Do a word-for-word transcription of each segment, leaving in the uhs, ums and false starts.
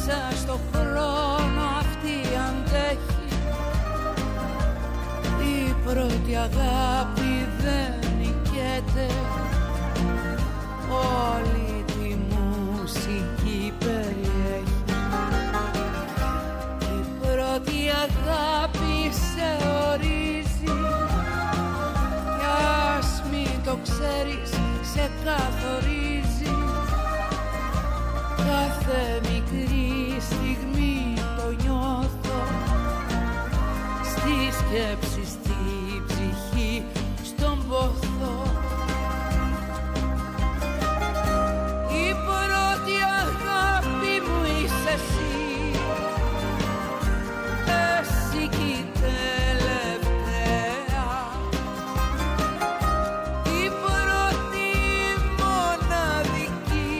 μέσα στο χρόνο αυτή αντέχει. Η πρώτη αγάπη δεν νικέται, όλη τη μουσική περιέχει. Η πρώτη αγάπη σε ορίζει, κι ας μην το ξέρεις σε καθορίζει. Κάθε μικρή στιγμή το νιώθω, στη σκέψη, στη ψυχή, στον πόθο. Η πρώτη αγάπη μου είσαι εσύ, εσύ κι η τελευταία, η πρώτη μοναδική,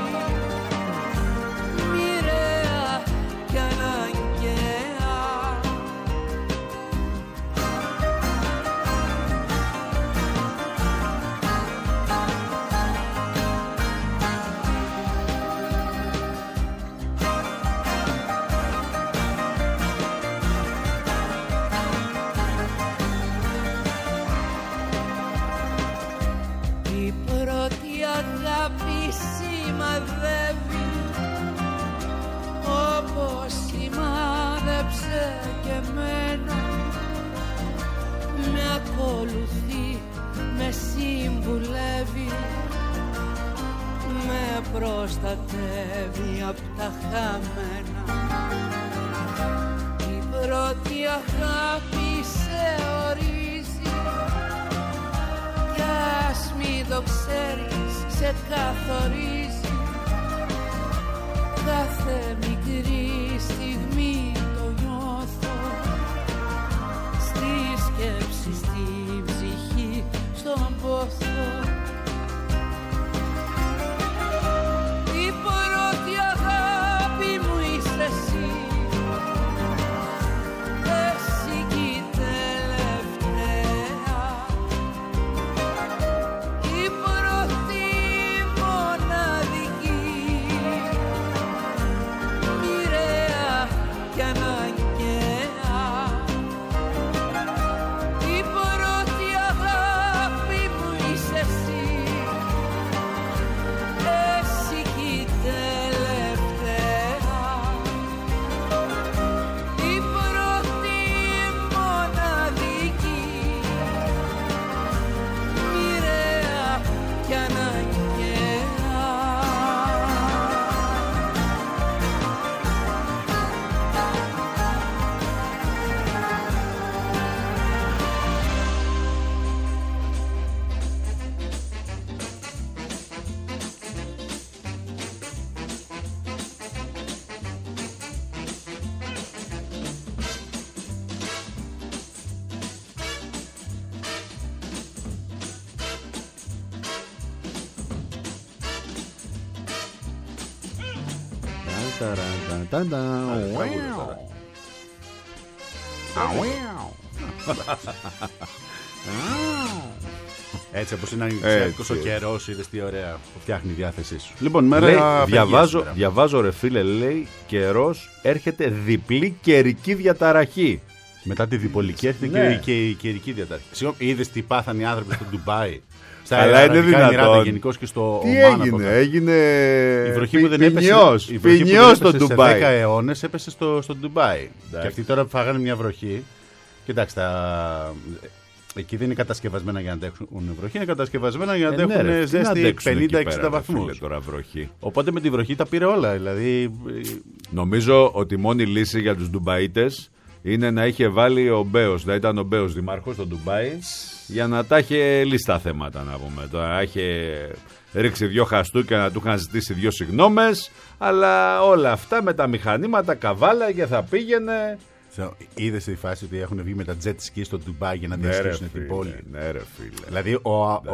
μοιραία κι αναγκαία. Η πρώτη αγάπη σημαδεύει, όπως σημάδεψε και εμένα. Με ακολουθεί, με συμβουλεύει, με προστατεύει απ' τα χαμένα. Η πρώτη αγάπη σε ορίζει, κι ας μην το ξέρεις σε καθορίζει. Κάθε μικρή στιγμή το νιώθω, στη σκέψη, στη ψυχή, στον πόθο. Η πρώτη αγάπη μου είσαι εσύ, εσύ κι η τελευταία, η πρώτη μοναδική, μοιραία κι αναγκαία. Η πρώτη αγάπη μου είσαι εσύ, εσύ κι η τελευταία, η πρώτη μοναδική, μοιραία κι αναγκαία. Έτσι όπως είναι ανοιξιάτικος ο καιρός, είδες τι ωραία που φτιάχνει η διάθεσή σου. Λοιπόν, μέρα λέει, διαβάζω, διαβάζω ρε φίλε, λέει, καιρός έρχεται διπλή καιρική διαταραχή. Μετά τη διπολική έρχεται Ναι. και η καιρική διαταραχή. Συγγνώμη, είδες τι πάθαν οι άνθρωποι στο Ντουμπάι? Στα Αλλά είναι δυνατόν. Γενικώς και στο Τι Ομάν, έγινε, από έγινε η βροχή που δεν ποινιός, έπεσε, η βροχή που δεν ποινιός στο έπεσε σε Ντουμπάι. δέκα αιώνες έπεσε στο, στο Ντουμπάι. Εντάξει. Και αυτοί τώρα φάγανε μια βροχή. Κοιτάξτε, τα... εκεί δεν είναι κατασκευασμένα για να αντέχουν βροχή, είναι κατασκευασμένα για να Ε, ναι, αντέχουν ρε, τι να ζέστη αντέξουν πενήντα εκεί εξήντα πέρα, ρε, φίλε, βαθμούς. τώρα βροχή. Οπότε με τη βροχή τα πήρε όλα. Δηλαδή, Νομίζω ότι η μόνη λύση για τους Ντουμπαΐτες είναι να είχε βάλει ο Μπέος, να ήταν ο Μπέος δημάρχος στο Ντουμπάι, για να τα είχε λύσει τα θέματα, να πούμε. Τώρα είχε ρίξει δυο χαστούκια να του είχαν ζητήσει δυο συγγνώμες, αλλά όλα αυτά με τα μηχανήματα καβάλα και θα πήγαινε. είδες τη φάση ότι έχουν βγει με τα jet ski στο Ντουμπάι για να Ναι, ρε, διασχίσουν την φίλε, πόλη. ναι, ρε, φίλε. Δηλαδή, ο, ο,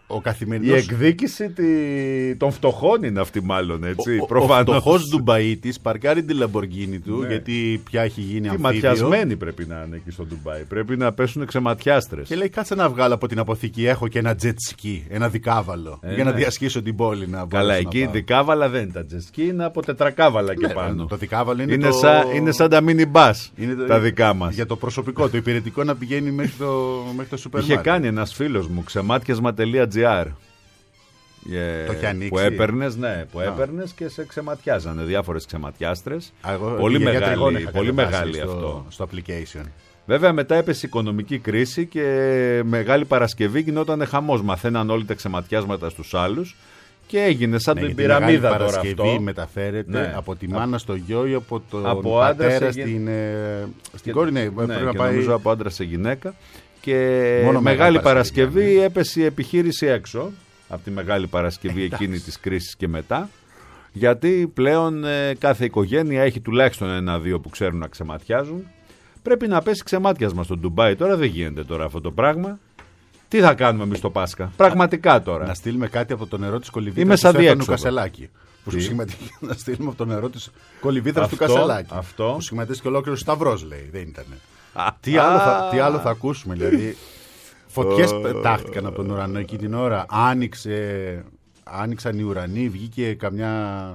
Ο καθημερινός... Η εκδίκηση τη... των φτωχών είναι αυτή μάλλον, έτσι. Ο, προφανώς. ο φτωχός Ντουμπαίτης παρκάρει την Λαμποργκίνη του, ναι. γιατί πια έχει γίνει αμφίβιο. Τι ματιασμένοι πρέπει να είναι εκεί στο Ντουμπάι. Πρέπει να πέσουν ξεματιάστρες. Και λέει, κάτσε να βγάλω από την αποθήκη. Έχω και ένα jet ski, ένα δικάβαλο. Ε, για ναι. να διασχίσω την πόλη. Να Καλά, εκεί δικάβαλα δεν είναι τα jet ski, είναι από τετρακάβαλα και ναι, πάνω. Το δικάβαλο είναι, είναι, το... Σαν, είναι σαν τα mini bus το... τα δικά μας. Για το προσωπικό, το υπηρετικό να πηγαίνει μέχρι το, μέχρι το σούπερ μάρκετ. Είχε κάνει ένας φίλος μου ξεμάτιασμα τελεία τζι άρ. Yeah, το έχει ανοίξει. Που έπαιρνες, ναι, που έπαιρνες και σε ξεματιάζανε διάφορες ξεματιάστρες. Εγώ, πολύ μεγάλη, πολύ μεγάλη στο, αυτό. Στο application. Βέβαια μετά έπεσε η οικονομική κρίση και Μεγάλη Παρασκευή γινόταν χαμός. Μαθαίναν όλοι τα ξεματιάσματα στους άλλους και έγινε σαν ναι, την πυραμίδα τώρα αυτό. Η Παρασκευή μεταφέρεται ναι. από τη μάνα στο γιο ή από τον από πατέρα σε... στην, ε, στην και... κόρη. Ναι, ναι, πρέπει να και πάει... νομίζω από άντρα σε γυναίκα. Και μόνο Μεγάλη Παρασκευή, Παρασκευή ναι. έπεσε η επιχείρηση έξω. Από τη Μεγάλη Παρασκευή εκείνη της κρίσης και μετά, γιατί πλέον ε, κάθε οικογένεια έχει τουλάχιστον ένα-δύο που ξέρουν να ξεματιάζουν. Πρέπει να πέσει ξεμάτιασμα στο Ντουμπάι. Τώρα δεν γίνεται τώρα αυτό το πράγμα. Τι θα κάνουμε εμείς το Πάσχα, πραγματικά τώρα. Να στείλουμε κάτι από το νερό της Κολυβήθρας του Στέφανου Κασελάκη. Που σχηματίζει να στείλουμε από το νερό της Κολυβήθρας του Κασελάκη. Αυτό. Που σχηματίζει και ολόκληρο Σταυρός, λέει. Δεν ήταν. τι, άλλο θα, τι άλλο θα ακούσουμε, δηλαδή. Φωτιές πετάχτηκαν από τον ουρανό εκεί την ώρα. Άνοιξε, άνοιξαν οι ουρανοί, βγήκε καμιά.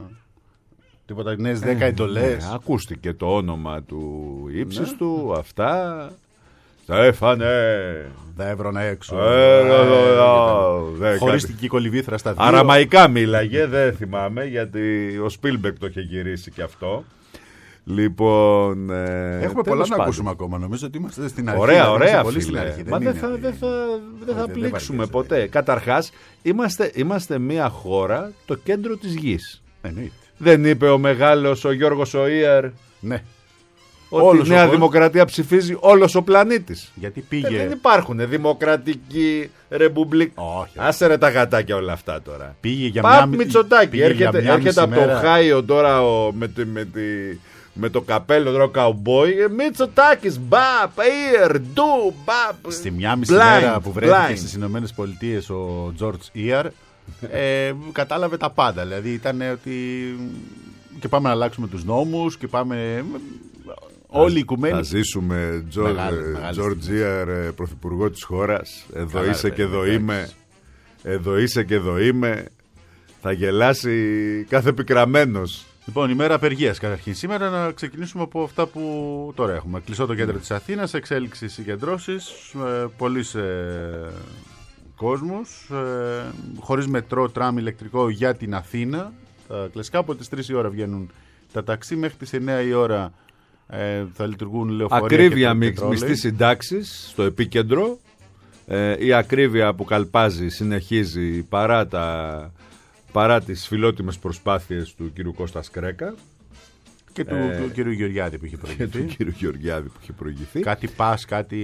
Τίποτα νέες δέκα εντολές. Ναι, ακούστηκε το όνομα του ύψιστου, ναι. αυτά. Στέφανε! Θα έβρωνα έξω. Χωριστική Κολυβήθρα στα δύο. Αραμαϊκά μίλαγε, δεν θυμάμαι, γιατί ο Σπίλμπεκ το είχε γυρίσει και αυτό. Λοιπόν, ε, έχουμε πολλά να ακούσουμε ακόμα. Νομίζω ότι είμαστε στην αρχή. Ωραία, ωραία, πολύ στην αρχή. Μα δεν θα, δεν θα, δεν θα πλήξουμε δεν ποτέ. Καταρχάς, είμαστε, είμαστε μια χώρα, το κέντρο της γης. Εννοείται. Δεν είπε ο μεγάλος ο Γιώργος Οΐαρ, ναι. ότι όλος η Νέα ο... Δημοκρατία ψηφίζει όλος ο πλανήτης. Γιατί πήγε. Δεν υπάρχουν δημοκρατική ρεμπουμπλικ. Όχι. Άσε ρε τα γατάκια όλα αυτά τώρα. Πήγε για Παπ μια Μητσοτάκη. Έρχεται, μια έρχεται από μέρα. το Οχάιο τώρα ο, με, τη, με, τη, με το καπέλο τώρα ο καουμπόι. Μητσοτάκης, μπαπ, Ιερ, ντου, μπαπ. Στη μια μισή μέρα που βρέθηκε στις Ηνωμένες Πολιτείες ο Τζορτζ Ιερ, ε, κατάλαβε τα πάντα. Δηλαδή ήταν ότι. Και πάμε να αλλάξουμε τους νόμους και πάμε. Όλοι οι οικουμένοι. Θα ζήσουμε Τζορτζίαρ, πρωθυπουργό της χώρας. Εδώ καλά, είσαι ρε, και εδώ είμαι. Εδώ είσαι και εδώ είμαι. Θα γελάσει κάθε πικραμένος. Λοιπόν, ημέρα απεργίας καταρχήν. Σήμερα να ξεκινήσουμε από αυτά που τώρα έχουμε. Κλειστό το κέντρο της Αθήνας, εξέλιξη συγκεντρώσεις, ε, πολλής ε, κόσμος, ε, χωρίς μετρό, τραμ, ηλεκτρικό για την Αθήνα. Τα κλασικά από τις τρεις η ώρα βγαίνουν τα ταξί, μέχρι τις εννιά η ώρα ε, θα λειτουργούν λεωφορεία. Ακρίβεια μισθή συντάξεις στο επίκεντρο. Ε, η ακρίβεια που καλπάζει συνεχίζει παρά, τα, παρά τις φιλότιμες προσπάθειες του κ. Κώστα Σκρέκα. Και του, ε, του κ. Γεωργιάδη που είχε προηγηθεί. Και του κ. Γεωργιάδη που είχε προηγηθεί. Κάτι πας, κάτι...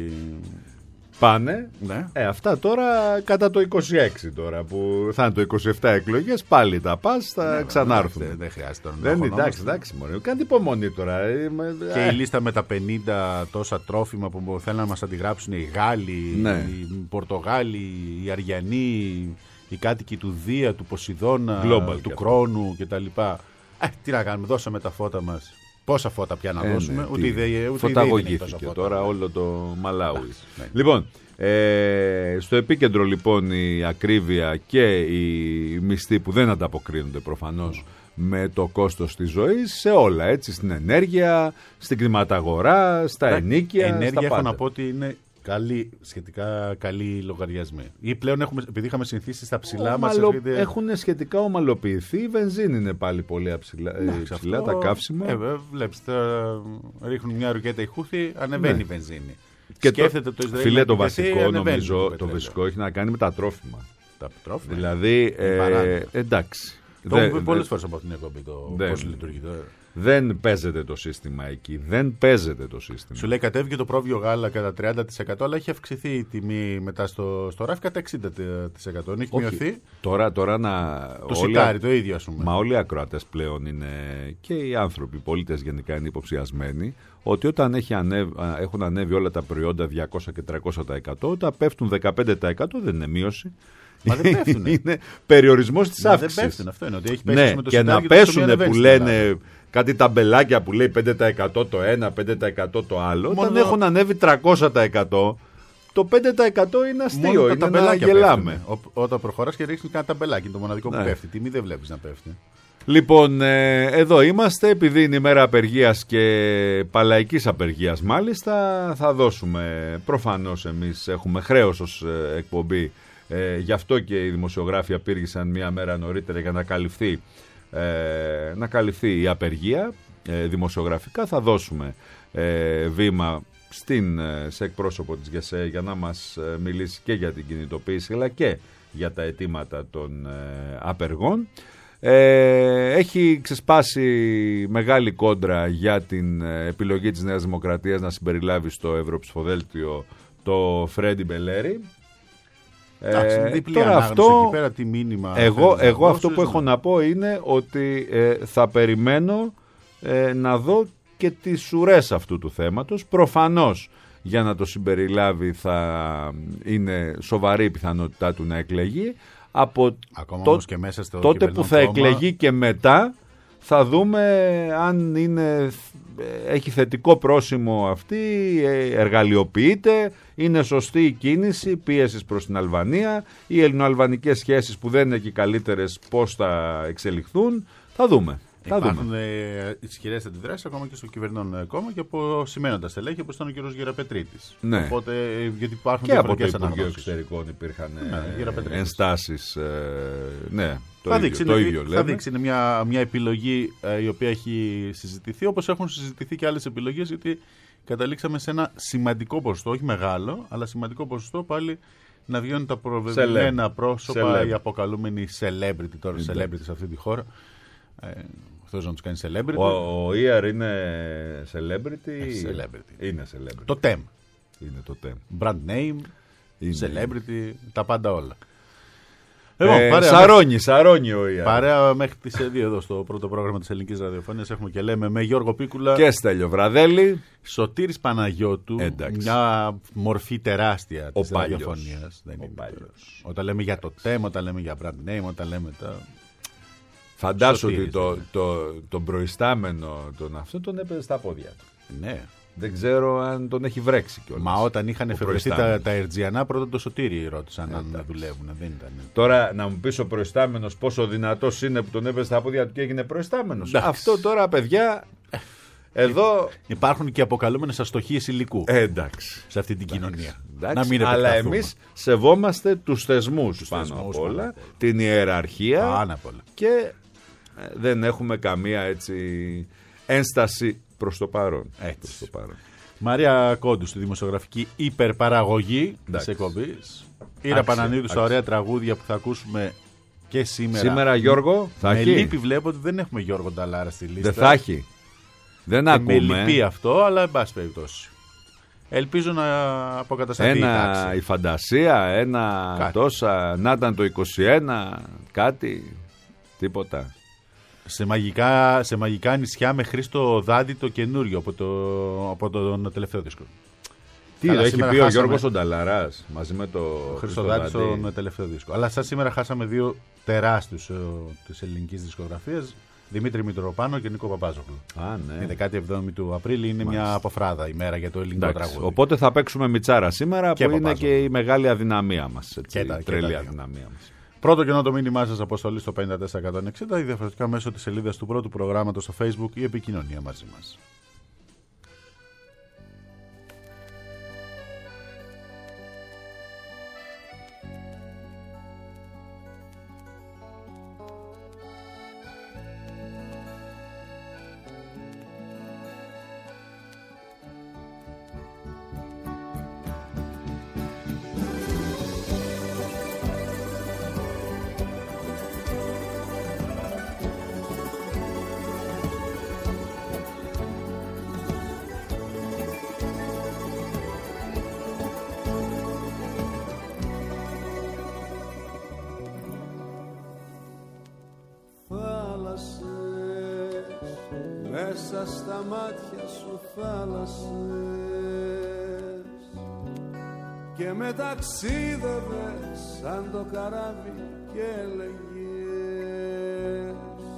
Πάνε. Ναι. Ε, αυτά τώρα κατά το είκοσι έξι τώρα που θα είναι το είκοσι επτά εκλογές, πάλι τα πας, θα ναι, ξανάρθουν. Δεν, δεν χρειάζεται να δεν, εντάξει, εντάξει, μωρέ. Κάντε υπομονή τώρα. Και η λίστα με τα πενήντα τόσα τρόφιμα που θέλουν να μας αντιγράψουν οι Γάλλοι, ναι. οι Πορτογάλοι, οι Αριανοί, οι κάτοικοι του Δία, του Ποσειδώνα, Global του Κρόνου κτλ. Ε, τι να κάνουμε, δώσαμε τα φώτα μας. Πόσα φώτα πια να ε, δώσουμε, ναι, ούτε ιδέα. Φωταγωγήθηκε τώρα όλο το Μαλάουι. Ναι. Λοιπόν, ε, στο επίκεντρο λοιπόν η ακρίβεια και οι μισθοί που δεν ανταποκρίνονται προφανώς με το κόστος της ζωής σε όλα, έτσι, στην ενέργεια, στην κτηματαγορά, στα Ρα, ενίκια, ενέργεια στα πάντα. Έχω να πω ότι είναι καλή, σχετικά καλή λογαριασμή. Ή πλέον έχουμε, επειδή είχαμε συνηθίσει στα ψηλά Ομαλο... μας έρχεται... έχουν σχετικά ομαλοποιηθεί. Η βενζίνη είναι πάλι πολύ αψηλά, ναι, ψηλά, αυτό... τα καύσιμα. Ε, βλέπεις, ρίχνουν μια ρουκέτα η Χούθη, ανεβαίνει ναι. η βενζίνη. Και σκέφτεται το, το Ισραήλ. Φίλε, το βασικό νομίζω, το, το βασικό έχει να κάνει με τα τρόφιμα. Τα τρόφιμα. Δηλαδή, ε, εντάξει. Το έχουμε πει πολλές φορές από την εκπομπή το πώς λειτουργεί τώρα. Δεν παίζεται το σύστημα εκεί. Δεν παίζεται το σύστημα. Σου λέει κατέβηκε το πρόβιο γάλα κατά τριάντα τοις εκατό, αλλά έχει αυξηθεί η τιμή μετά στο, στο ράφι κατά εξήντα τοις εκατό. Έχει Όχι. μειωθεί. Τώρα, τώρα να. Το σιτάρι, το ίδιο ας πούμε. Μα όλοι οι ακροατές πλέον είναι και οι άνθρωποι, οι πολίτες γενικά είναι υποψιασμένοι ότι όταν έχει ανέβει, έχουν ανέβει όλα τα προϊόντα διακόσια και τριακόσια τοις εκατό, όταν πέφτουν δεκαπέντε τοις εκατό δεν είναι μείωση. Μα δεν πέφτουνε. Είναι περιορισμός της αύξησης. Δεν πέφτουν, αυτό είναι. Ότι έχει πέσει Ναι, με το και να πέσουν που λένε κάτι ταμπελάκια που λέει πέντε τοις εκατό το ένα, πέντε τοις εκατό το άλλο. Μόνο... Όταν έχουν ανέβει τριακόσια τοις εκατό, το πέντε τοις εκατό είναι αστείο. Μόνο είναι να γελάμε. Ό, όταν προχωράς και ρίχνεις ένα ταμπελάκι, το μοναδικό ναι. που πέφτει. Τιμή δεν βλέπεις να πέφτει. Λοιπόν, ε, εδώ είμαστε, επειδή είναι ημέρα απεργίας και παλαϊκής απεργίας μάλιστα, θα δώσουμε, προφανώς εμείς έχουμε χρέος ως ε, εκπομπή, ε, γι' αυτό και οι δημοσιογράφοι απήργησαν μία μέρα νωρίτερα για να καλυφθεί, ε, να καλυφθεί η απεργία ε, δημοσιογραφικά. Θα δώσουμε ε, βήμα στην, σε εκπρόσωπο της ΓΕΣΕ για να μας ε, μιλήσει και για την κινητοποίηση αλλά και για τα αιτήματα των ε, απεργών. Ε, έχει ξεσπάσει μεγάλη κόντρα για την επιλογή της Νέας Δημοκρατίας να συμπεριλάβει στο Ευρωψηφοδέλτιο το Φρέντι Μπελέρη. Εντάξει, ε, τώρα αυτό, εκεί πέρα, τι μήνυμα εγώ, εγώ αυτό που έχω να πω είναι ότι ε, θα περιμένω ε, να δω και τις ουρές αυτού του θέματος. Προφανώς για να το συμπεριλάβει θα είναι σοβαρή η πιθανότητά του να εκλεγεί. Από το, και μέσα στο τότε που θα κόμμα... εκλεγεί και μετά θα δούμε αν είναι, έχει θετικό πρόσημο αυτή, εργαλειοποιείται, είναι σωστή η κίνηση πίεσης προς την Αλβανία, οι ελληνοαλβανικές σχέσεις που δεν είναι και καλύτερες πώς θα εξελιχθούν, θα δούμε. Υπάρχουν ισχυρές αντιδράσεις ακόμα και στο κυβερνών κόμμα και από σημαίνοντα στελέχη όπως ήταν ο κ. Γεραπετρίτης. Ναι. Οπότε, γιατί υπάρχουν και από το Υπουργείο Εξωτερικών υπήρχαν ναι, ενστάσεις. Ε, ναι, το, θα ίδιο, δείξει, το είναι, ίδιο λέμε. Θα δείξει, είναι μια, μια επιλογή ε, η οποία έχει συζητηθεί, όπως έχουν συζητηθεί και άλλες επιλογές, γιατί καταλήξαμε σε ένα σημαντικό ποσοστό, όχι μεγάλο, αλλά σημαντικό ποσοστό πάλι να βγαίνουν τα προβεβλημένα πρόσωπα, οι αποκαλούμενοι celebrity, τώρα celebrity σε αυτή τη χώρα. Ε, αυτός να τους κάνει celebrity. Ο, ο Ι Αρ είναι celebrity. Ε, celebrity. Είναι celebrity. Το τεμ. Είναι το τεμ. Brand name, είναι. Celebrity, τα πάντα όλα. Λοιπόν, ε, παρέα, σαρώνει, σαρώνει ο Ι Αρ. Παρέα μέχρι τις δύο εδώ στο πρώτο πρόγραμμα της Ελληνικής Ραδιοφωνίας έχουμε και λέμε με Γιώργο Πίκουλα και Στέλιο Βραδέλη. Σωτήρης Παναγιώτου. Εντάξει. Μια μορφή τεράστια ο της ραδιοφωνίας. Όταν λέμε για το τεμ, όταν λέμε για brand name, όταν λέμε τα... Φαντάσου ότι το, το, τον προϊστάμενο τον αυτό τον έπαιζε στα πόδια του. Ναι. Δεν ξέρω αν τον έχει βρέξει κιόλας. Μα όταν είχαν εφευρεθεί τα, τα Ερτζιανά, πρώτα το Σωτήρι ρώτησαν αν να δουλεύουν. Δεν ήταν. Τώρα να μου πεις ο προϊστάμενος πόσο δυνατός είναι που τον έπαιζε στα πόδια του και έγινε προϊστάμενος. Αυτό τώρα, παιδιά, εδώ... Υπάρχουν και αποκαλούμενες αστοχίες υλικού. Ε, εντάξει. Σε αυτή την εντάξει. κοινωνία. Εντάξει. Να μην αλλά εμείς σεβόμαστε τους θεσμούς τους πάνω θεσμούς, απ' όλα, πάνω. Την ιεραρχία πάνω απ' όλα. Και δεν έχουμε καμία έτσι ένσταση προς το παρόν. Προς το παρόν. Μαρία Κόντου στη δημοσιογραφική υπερπαραγωγή της εκπομπής. Ήρα Πανανίδου στα ωραία τραγούδια που θα ακούσουμε και σήμερα. Σήμερα Γιώργο θα με έχει. Με λύπη βλέπω ότι δεν έχουμε Γιώργο Νταλάρα στη λίστα. Δεν θα έχει. Δεν και ακούμε. Με λυπεί αυτό, αλλά εν πάση περιπτώσει. Ελπίζω να αποκατασταθεί ένα, η τάξη. Η φαντασία, ένα κάτι. Τόσα, να ήταν το είκοσι ένα, κάτι, τίποτα. Σε μαγικά, σε μαγικά νησιά με Χρήστο Δάντη το καινούριο από, το, από τον τελευταίο δίσκο. Τι το έχει πει χάσαμε... ο Γιώργος ο Νταλαράς μαζί με το Χρήστο Δάντη στον τελευταίο δίσκο. Αλλά σαν σήμερα χάσαμε δύο τεράστιους της ελληνικής δισκογραφίας, Δημήτρη Μητροπάνο και Νίκο Παπάζογλου. Α, ναι. Η δεκάτη εβδόμη του Απρίλη είναι Μάλιστα. Μια αποφράδα ημέρα για το ελληνικό Εντάξει, τραγούδι. Οπότε θα παίξουμε Μιτσάρα σήμερα και που Παπάζογλου. Είναι και η μεγάλη αδυναμία μας. Έτσι, και τα, η τρελή και αδυναμία μας. Πρώτο και το μήνυμά σας αποστολή στο πέντε τέσσερα εκατόν εξήντα ή διαφορετικά μέσω της σελίδας του πρώτου προγράμματος στο Facebook ή επικοινωνία μαζί μας. Μέσα στα μάτια σου θάλασσες και με ταξίδευες σαν το καράβι και έλεγες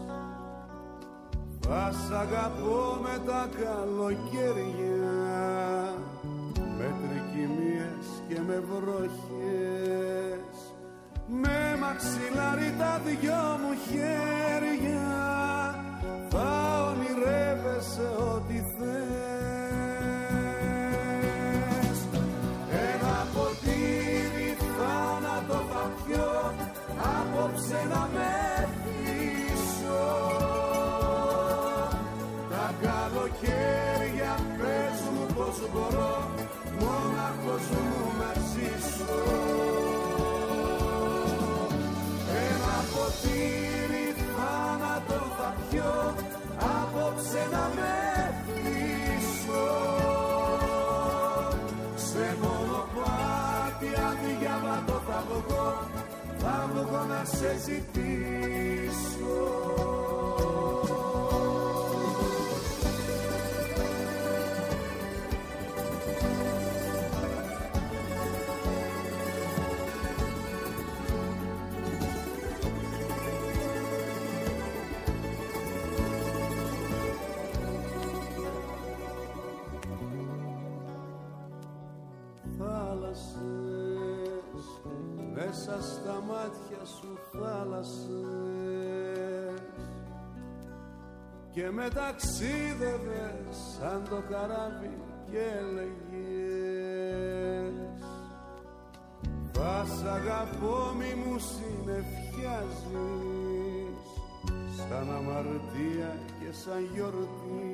θα σ' αγαπώ με τα καλοκαίρια, με τρικυμίες και με βροχές, με μαξιλάρι τα δυο μου χέρια, θα ονειρεύεσαι ό,τι θες. Ένα ποτήρι θάνατο θα πιω, απόψε να με θύσω. Τα καλοκαίρια πες μου πως μπορώ, μόναχος μου να ζήσω. Ένα ποτήρι θάνατο θα πιω, απόψε να με θύσω. Σε μονοπάτι αδιάβατο θα βγω, θα βγω να σε ζητήσω. Μέσα στα μάτια σου θάλασσες και με ταξίδευες σαν το καράβι και έλεγες θα σ' αγαπώ μη μου συνεφιάζεις, σαν αμαρτία και σαν γιορτή.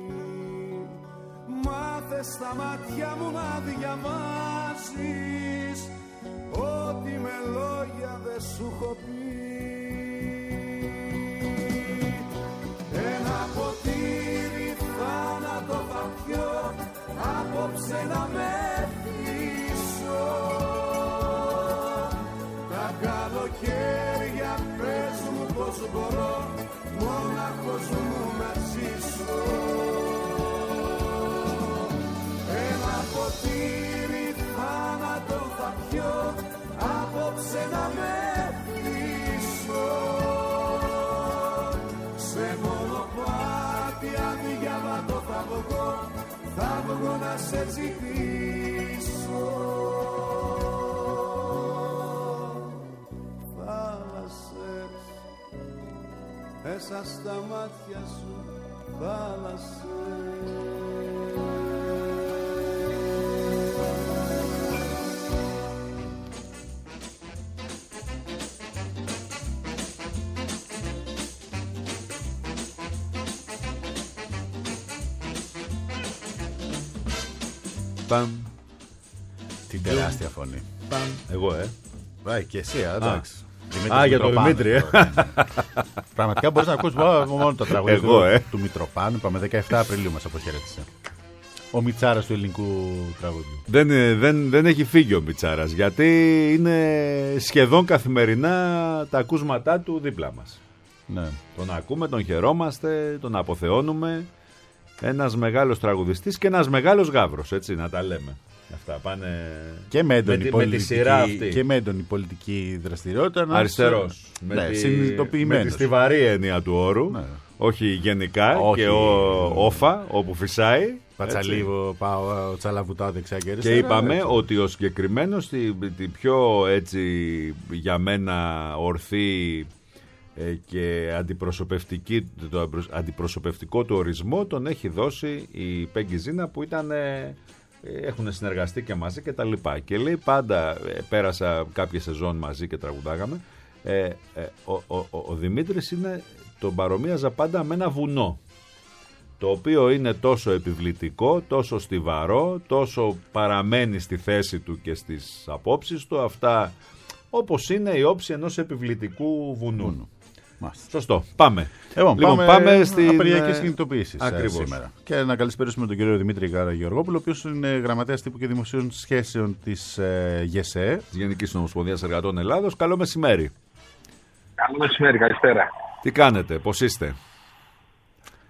Μάθε στα μάτια μου να διαβάζεις ό,τι με λόγια δεν σου έχω πει. Ένα ποτήρι θάνατο θα πιω, απόψε να με θύσω. Τα καλοκαίρια πες μου πως μπορώ, μόναχος μου να ζήσω. Ένα ποτήρι θάνατο θα πιω, απόψε να με θύσω. Σε μονοπάτι αδιάβατο θα βγω, θα βγω να σε ζητήσω. Θάλασσες, μέσα στα μάτια σου θάλασσες. Παμ. Την τεράστια φωνή. Παμ. Εγώ, ε. Βάει και εσύ, εντάξει. Α, για τον Δημήτρη, ε. Πραγματικά μπορείς να ακούσεις μόνο το τραγούδι Εγώ, ε. του Μητροπάνου. Είπαμε δεκαεφτά Απριλίου μας αποχαιρέτησε. Ο Μιτσάρας του ελληνικού τραγουδιού. Δεν, δεν, δεν έχει φύγει ο Μιτσάρας, γιατί είναι σχεδόν καθημερινά τα ακούσματά του δίπλα μας. Ναι. Τον ακούμε, τον χαιρόμαστε, τον αποθεώνουμε. Ένας μεγάλος τραγουδιστής και ένας μεγάλος γάβρος, έτσι να τα λέμε. Αυτά πάνε και με έντονη με, πολιτική, με τη σειρά αυτή. Και με έντονη πολιτική δραστηριότητα. Αριστερός. Ναι, με, τη, με τη στιβαρή έννοια του όρου. Ναι. Όχι γενικά. Όχι. Και ο, όφα όπου φυσάει. Πατσαλίβο, πάω, τσαλαβουτάω δεξιά και αριστερά. Και είπαμε έτσι, ότι ο συγκεκριμένος την τη πιο έτσι για μένα ορθή και αντιπροσωπευτική, το αντιπροσωπευτικό του ορισμό τον έχει δώσει η Πέγκη Ζήνα, που ήταν, έχουν συνεργαστεί και μαζί και τα λοιπά. Και λέει πάντα, πέρασα κάποιες σεζόν μαζί και τραγουδάγαμε, ε, ε, ο, ο, ο, ο Δημήτρης είναι, τον παρομοίαζα πάντα με ένα βουνό, το οποίο είναι τόσο επιβλητικό, τόσο στιβαρό, τόσο παραμένει στη θέση του και στις απόψεις του, αυτά όπως είναι η όψη ενός επιβλητικού βουνού. Μάλιστα. Σωστό. Πάμε. Λοιπόν, λοιπόν πάμε, πάμε στην απεργιακές κινητοποιήσεις σήμερα. Και να καλησπέρισουμε τον κύριο Δημήτρη Καραγεωργόπουλο, ο οποίος είναι γραμματέας τύπου και δημοσίων σχέσεων της ε, ΓΕΣΕ, της Γενικής Ομοσπονδίας Εργατών Ελλάδος. Καλό μεσημέρι. Καλό μεσημέρι, καλησπέρα. Τι κάνετε, πώς είστε?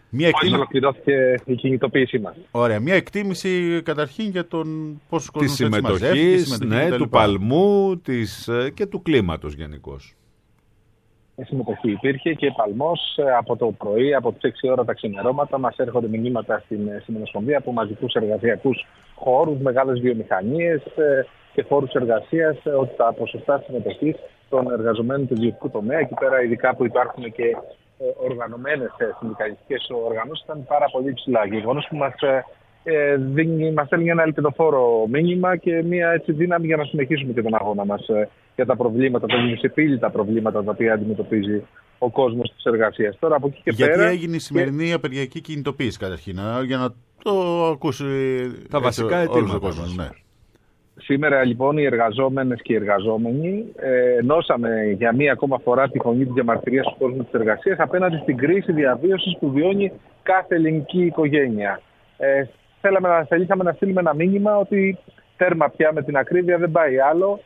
Μια εκτίμηση... ολοκληρώθηκε η κινητοποίησή μας. Ωραία, μια εκτίμηση καταρχήν για τον πόσους κόσμους της συμμετοχής, ναι, του παλμού της, και του κλίματος γενικώς. Η συμμετοχή υπήρχε και παλμός από το πρωί, από τις έξι ώρα τα ξημερώματα, μας έρχονται μηνύματα στην Συνομοσπονδία από μαζικούς εργασιακούς χώρους, μεγάλες βιομηχανίες και χώρους εργασίας, ότι τα ποσοστά συμμετοχής των εργαζομένων του ιδιωτικού τομέα, εκεί πέρα ειδικά που υπάρχουν και οργανωμένες συνδικαλιστικές οργανώσεις, ήταν πάρα πολύ ψηλά. Γεγονός που μας, ε, δίνει, μας στέλνει ένα ελπιδοφόρο μήνυμα και μια έτσι δύναμη για να συνεχίσουμε και τον αγώνα μας ε, για τα προβλήματα, τα δημοσιοπήλυτα προβλήματα τα οποία αντιμετωπίζει ο κόσμος της εργασίας. Τώρα από εκεί και Γιατί πέρα. έγινε η σημερινή και... απεργιακή κινητοποίηση καταρχήν, για να το ακούσει τα βασικά αιτήματα. Ο κόσμος, ναι. Σήμερα λοιπόν οι εργαζόμενες και οι εργαζόμενοι ε, ενώσαμε για μία ακόμα φορά τη φωνή της διαμαρτυρίας του κόσμου της εργασίας απέναντι στην κρίση διαβίωσης που βιώνει κάθε ελληνική οικογένεια. Ε, θέλαμε να, θελήσαμε να στείλουμε ένα μήνυμα ότι τέρμα πια με την ακρίβεια, δεν πάει άλλο.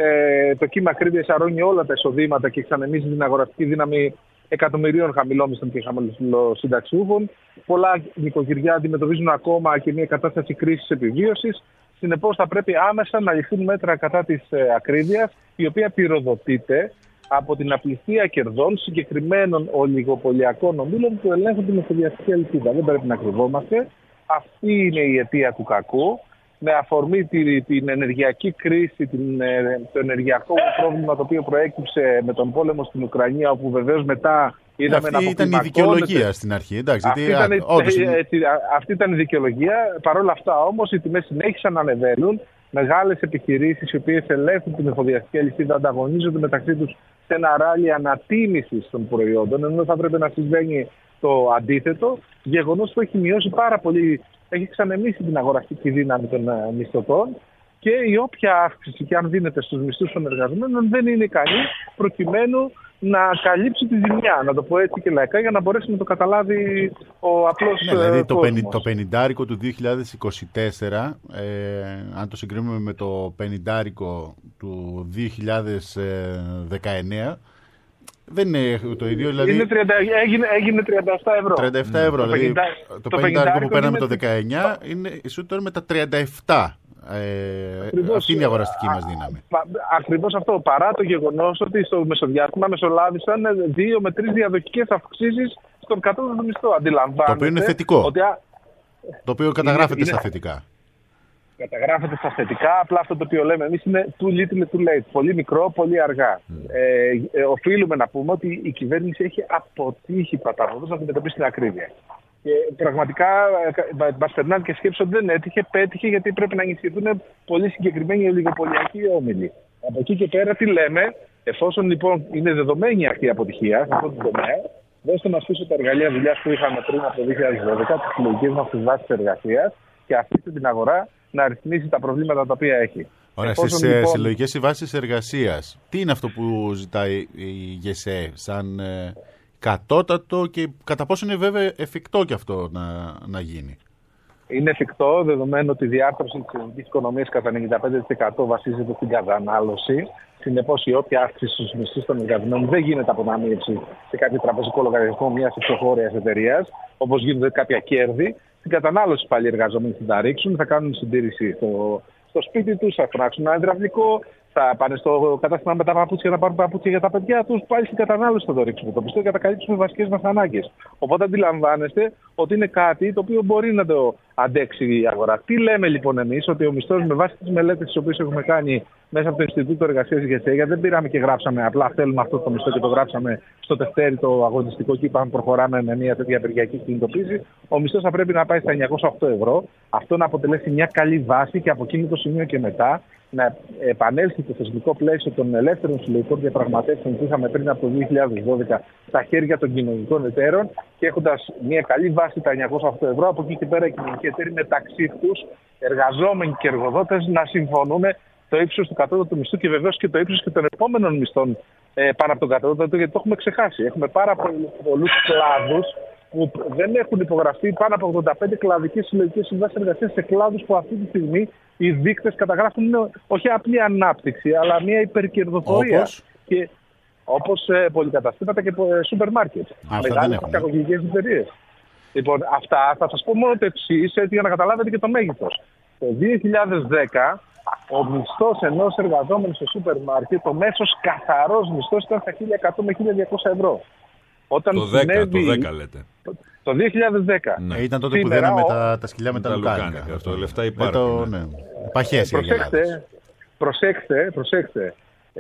Ε, το κύμα ακρίβειας αρρώνει όλα τα εισοδήματα και ξανεμίζει την αγοραστική δύναμη εκατομμυρίων χαμηλόμισθων και χαμηλοσυνταξιούχων. Πολλά νοικοκυριά αντιμετωπίζουν ακόμα και μια κατάσταση κρίσης επιβίωσης. Συνεπώς θα πρέπει άμεσα να ληφθούν μέτρα κατά της ε, ακρίβειας, η οποία πυροδοτείται από την απληστία κερδών συγκεκριμένων ολιγοπολιακών ομίλων που ελέγχουν την εφοδιαστική αλυσίδα. Δεν πρέπει να κρυβόμαστε. Αυτή είναι η αιτία του κακού. Με αφορμή την, την ενεργειακή κρίση, την, το ενεργειακό πρόβλημα το οποίο προέκυψε με τον πόλεμο στην Ουκρανία, όπου βεβαίως μετά είδαμε να αυτή ήταν η δικαιολογία στην αρχή. Εντάξει, αυτή, τι, ήταν, α, όντως, έτσι, αυτή ήταν η δικαιολογία. Παρ' όλα αυτά όμως οι τιμές συνέχισαν να ανεβαίνουν. Μεγάλες επιχειρήσεις οι οποίες ελέγχουν την εφοδιαστική αλυσίδα ανταγωνίζονται μεταξύ τους σε ένα ράλι ανατίμησης των προϊόντων, ενώ θα πρέπει να συμβαίνει το αντίθετο. Γεγονός που έχει μειώσει πάρα πολύ, έχει ξανεμίσει την αγοραστική δύναμη των μισθωτών και η όποια αύξηση και αν δίνεται στους μισθούς των εργαζομένων δεν είναι ικανή προκειμένου να καλύψει τη ζημιά, να το πω έτσι και λαϊκά, για να μπορέσει να το καταλάβει ο απλός ναι, δηλαδή κόσμος. Το, το πενηντάρικο του δύο χιλιάδες είκοσι τέσσερα, ε, αν το συγκρίνουμε με το πενηντάρικο του δύο χιλιάδες δεκαεννέα, δεν είναι το ίδιο. Δηλαδή... Είναι τριάντα, έγινε, έγινε τριάντα επτά ευρώ. τριάντα επτά ευρώ. Το, δηλαδή, πενήντα, το το πενηντάρικο που πέραμε είναι... το δεκαεννέα είναι ισότερο με τα τριάντα επτά. Ε, αυτή είναι η αγοραστική μας δύναμη. Ακριβώς αυτό. Παρά το γεγονός ότι στο μεσοδιάστημα μεσολάβησαν δύο με τρεις διαδοχικές αυξήσεις στον κατώτατο μισθό. Αντιλαμβάνεστε. Το οποίο είναι θετικό. Ότι... Το οποίο καταγράφεται είναι, στα είναι... θετικά. Καταγράφεται στα θετικά. Απλά αυτό το οποίο λέμε εμείς είναι too little too late. Πολύ μικρό, πολύ αργά. Mm. Ε, ε, οφείλουμε να πούμε ότι η κυβέρνηση έχει αποτύχει παταγωγός να αντιμετωπίσει την ακρίβεια. Και πραγματικά μας περνάνε και σκέψεις ότι δεν έτυχε, πέτυχε, γιατί πρέπει να ενισχυθούν πολύ συγκεκριμένοι ολιγοπολιακοί όμιλοι. Από εκεί και πέρα τι λέμε, εφόσον λοιπόν είναι δεδομένη αυτή η αποτυχία σε αυτό το τομέα, δώστε μας πίσω τα εργαλεία δουλειάς που είχαμε πριν από το δύο χιλιάδες δώδεκα, τις συλλογικές μας τις βάσεις εργασίας, και αφήστε την αγορά να ρυθμίσει τα προβλήματα τα οποία έχει. Ωραία, στις λοιπόν... συλλογικές συμβάσεις εργασίας, τι είναι αυτό που ζητάει η ΓΕΣΕ σαν ε, κατώτατο και κατά πόσο είναι βέβαια εφικτό και αυτό να, να γίνει? Είναι εφικτό, δεδομένου ότι η διάρθρωση της ελληνικής οικονομίας κατά ενενήντα πέντε τοις εκατό βασίζεται στην κατανάλωση. Συνεπώς, η όποια αύξηση στους μισθούς των εργαζομένων δεν γίνεται αποταμίευση σε κάποιο τραπεζικό λογαριασμό μιας εξωχώρειας εταιρείας, όπως γίνονται κάποια κέρδη. Στην κατανάλωση πάλι οι εργαζόμενοι θα τα ρίξουν, θα κάνουν συντήρηση στο, στο σπίτι τους, θα φράξουν ένα υδραυλικό, θα πάνε στο κατάστημα με τα παπούτσια να πάρουν παπούτσια για τα παιδιά τους, πάλι στην κατανάλωση θα το ρίξουμε το πιστό για να καλύψουμε βασικές μας ανάγκες. Οπότε αντιλαμβάνεστε ότι είναι κάτι το οποίο μπορεί να το αντέξει η αγορά. Τι λέμε λοιπόν εμείς? Ότι ο μισθός, με βάση τις μελέτες τις οποίες έχουμε κάνει μέσα από το Ινστιτούτο Εργασίας ΓΕΣΕ, γιατί δεν πήραμε και γράψαμε απλά θέλουμε αυτό το μισθό και το γράψαμε στο τευτέρι το αγωνιστικό και είπαμε προχωράμε με μια τέτοια απεργιακή κινητοποίηση, ο μισθός θα πρέπει να πάει στα εννιακόσια οκτώ ευρώ. Αυτό να αποτελέσει μια καλή βάση και από εκείνο το σημείο και μετά να επανέλθει το θεσμικό πλαίσιο των ελεύθερων συλλογικών διαπραγματεύσεων που είχαμε πριν από το δύο χιλιάδες δώδεκα στα χέρια των κοινωνικών εταίρων, και έχοντας μια καλή βάση τα εννιακόσια οκτώ ευρώ, από εκεί και πέρα οι κοινωνικοί εταίροι μεταξύ τους, εργαζόμενοι και εργοδότες, να συμφωνούν το ύψος του κατώτατου μισθού και βεβαίως και το ύψος και των επόμενων μισθών ε, πάνω από τον κατώτατο, γιατί το έχουμε ξεχάσει. Έχουμε πάρα πολλούς κλάδους που δεν έχουν υπογραφεί, πάνω από ογδόντα πέντε κλαδικές συλλογικές συμβάσεις εργασίας σε κλάδους που αυτή τη στιγμή οι δείκτες καταγράφουν είναι όχι απλή ανάπτυξη, αλλά μια υπερκερδοφορία. Όπως, και, όπως ε, πολυκαταστήματα και ε, σούπερ μάρκετ. Μεγάλες εξαγωγικές εταιρείες. Λοιπόν, αυτά θα σας πω μόνο το εξής, έτσι, για να καταλάβετε και το μέγεθος. Το δύο χιλιάδες δέκα, ο μισθός ενός εργαζόμενου στο σούπερ μάρκετ, το μέσος καθαρός μισθός ήταν στα χίλια εκατό με χίλια διακόσια ευρώ. Όταν το δέκα, συνέβη... το δέκα λέτε. Το δύο χιλιάδες δέκα. Ναι. Ε, ήταν τότε Σήμερα, που δέναμε ο... τα, τα σκυλιά με τα, τα λουκάνικα. Αυτό λεφτά υπάρχουν. Το, ναι. Παχές οι προσέξτε, προσέξτε, προσέξτε.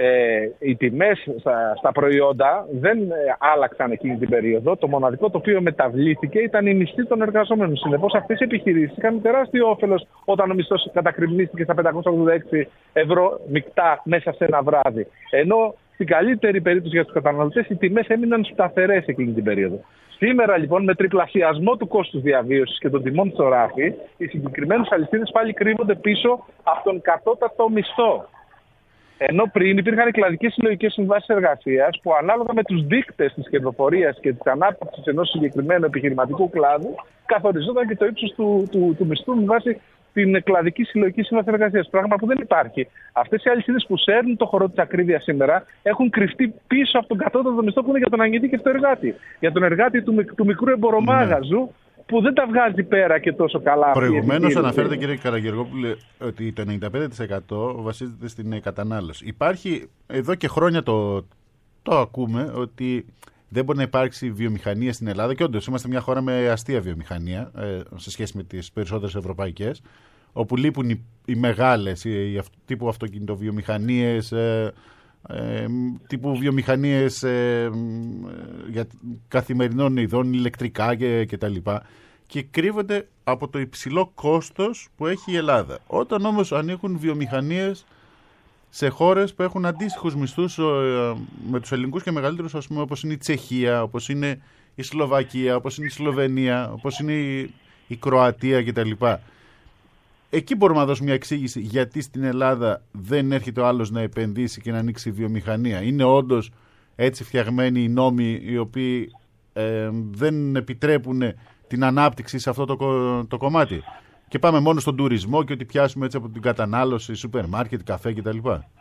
Ε, οι τιμές στα, στα προϊόντα δεν ε, άλλαξαν εκείνη την περίοδο. Το μοναδικό το οποίο μεταβλήθηκε ήταν η μισθή των εργαζομένων. Συνεπώς αυτές οι επιχειρήσεις είχαν τεράστιο όφελος όταν ο μισθός κατακριμνίστηκε στα πεντακόσια ογδόντα έξι ευρώ μεικτά μέσα σε ένα βράδυ. Ενώ στην καλύτερη περίπτωση για τους καταναλωτές οι τιμές έμειναν σταθερές εκείνη την περίοδο. Σήμερα λοιπόν με τριπλασιασμό του κόστους διαβίωσης και των τιμών στο ράφι, οι συγκεκριμένες αλυσίδες πάλι κρύβονται πίσω από τον κατώτατο μισθό. Ενώ πριν υπήρχαν οι κλαδικές συλλογικές συμβάσεις εργασίας που ανάλογα με τους δείκτες της κερδοφορίας και της ανάπτυξης ενός συγκεκριμένου επιχειρηματικού κλάδου καθοριζόταν και το ύψος του, του, του μισθού με βάση την κλαδική συλλογική σύμβαση εργασίας. Πράγμα που δεν υπάρχει. Αυτές οι αλυσίδες που σέρνουν το χορό της ακρίβειας σήμερα έχουν κρυφτεί πίσω από τον κατώτατο μισθό που είναι για τον ανγεννήτευτο εργάτη. Για τον εργάτη του, του μικρού εμπορομάγαζου. Ναι. Που δεν τα βγάζει πέρα και τόσο καλά. Προηγουμένως αναφέρετε, κύριε Καραγεωργόπουλε, ότι το ενενήντα πέντε τοις εκατό βασίζεται στην κατανάλωση. Υπάρχει, εδώ και χρόνια το, το ακούμε, ότι δεν μπορεί να υπάρξει βιομηχανία στην Ελλάδα και όντως είμαστε μια χώρα με αστεία βιομηχανία ε, σε σχέση με τις περισσότερες ευρωπαϊκές, όπου λείπουν οι, οι μεγάλες, οι, οι τύπου αυτοκινητοβιομηχανίες, ε, Ε, τύπου βιομηχανίες ε, για καθημερινών ειδών, ηλεκτρικά και, και τα λοιπά, και κρύβονται από το υψηλό κόστος που έχει η Ελλάδα. Όταν όμως ανοίγουν βιομηχανίες σε χώρες που έχουν αντίστοιχους μισθούς ε, με τους ελληνικούς και μεγαλύτερους, ας πούμε, όπως είναι η Τσεχία, όπως είναι η Σλοβακία, όπως είναι η Σλοβενία, όπως είναι η, η Κροατία και τα λοιπά, εκεί μπορούμε να δώσουμε μια εξήγηση γιατί στην Ελλάδα δεν έρχεται ο άλλος να επενδύσει και να ανοίξει βιομηχανία. Είναι όντως έτσι φτιαγμένοι οι νόμοι οι οποίοι ε, δεν επιτρέπουν την ανάπτυξη σε αυτό το, το κομμάτι. Και πάμε μόνο στον τουρισμό και ότι πιάσουμε έτσι από την κατανάλωση, σούπερ μάρκετ, καφέ κτλ.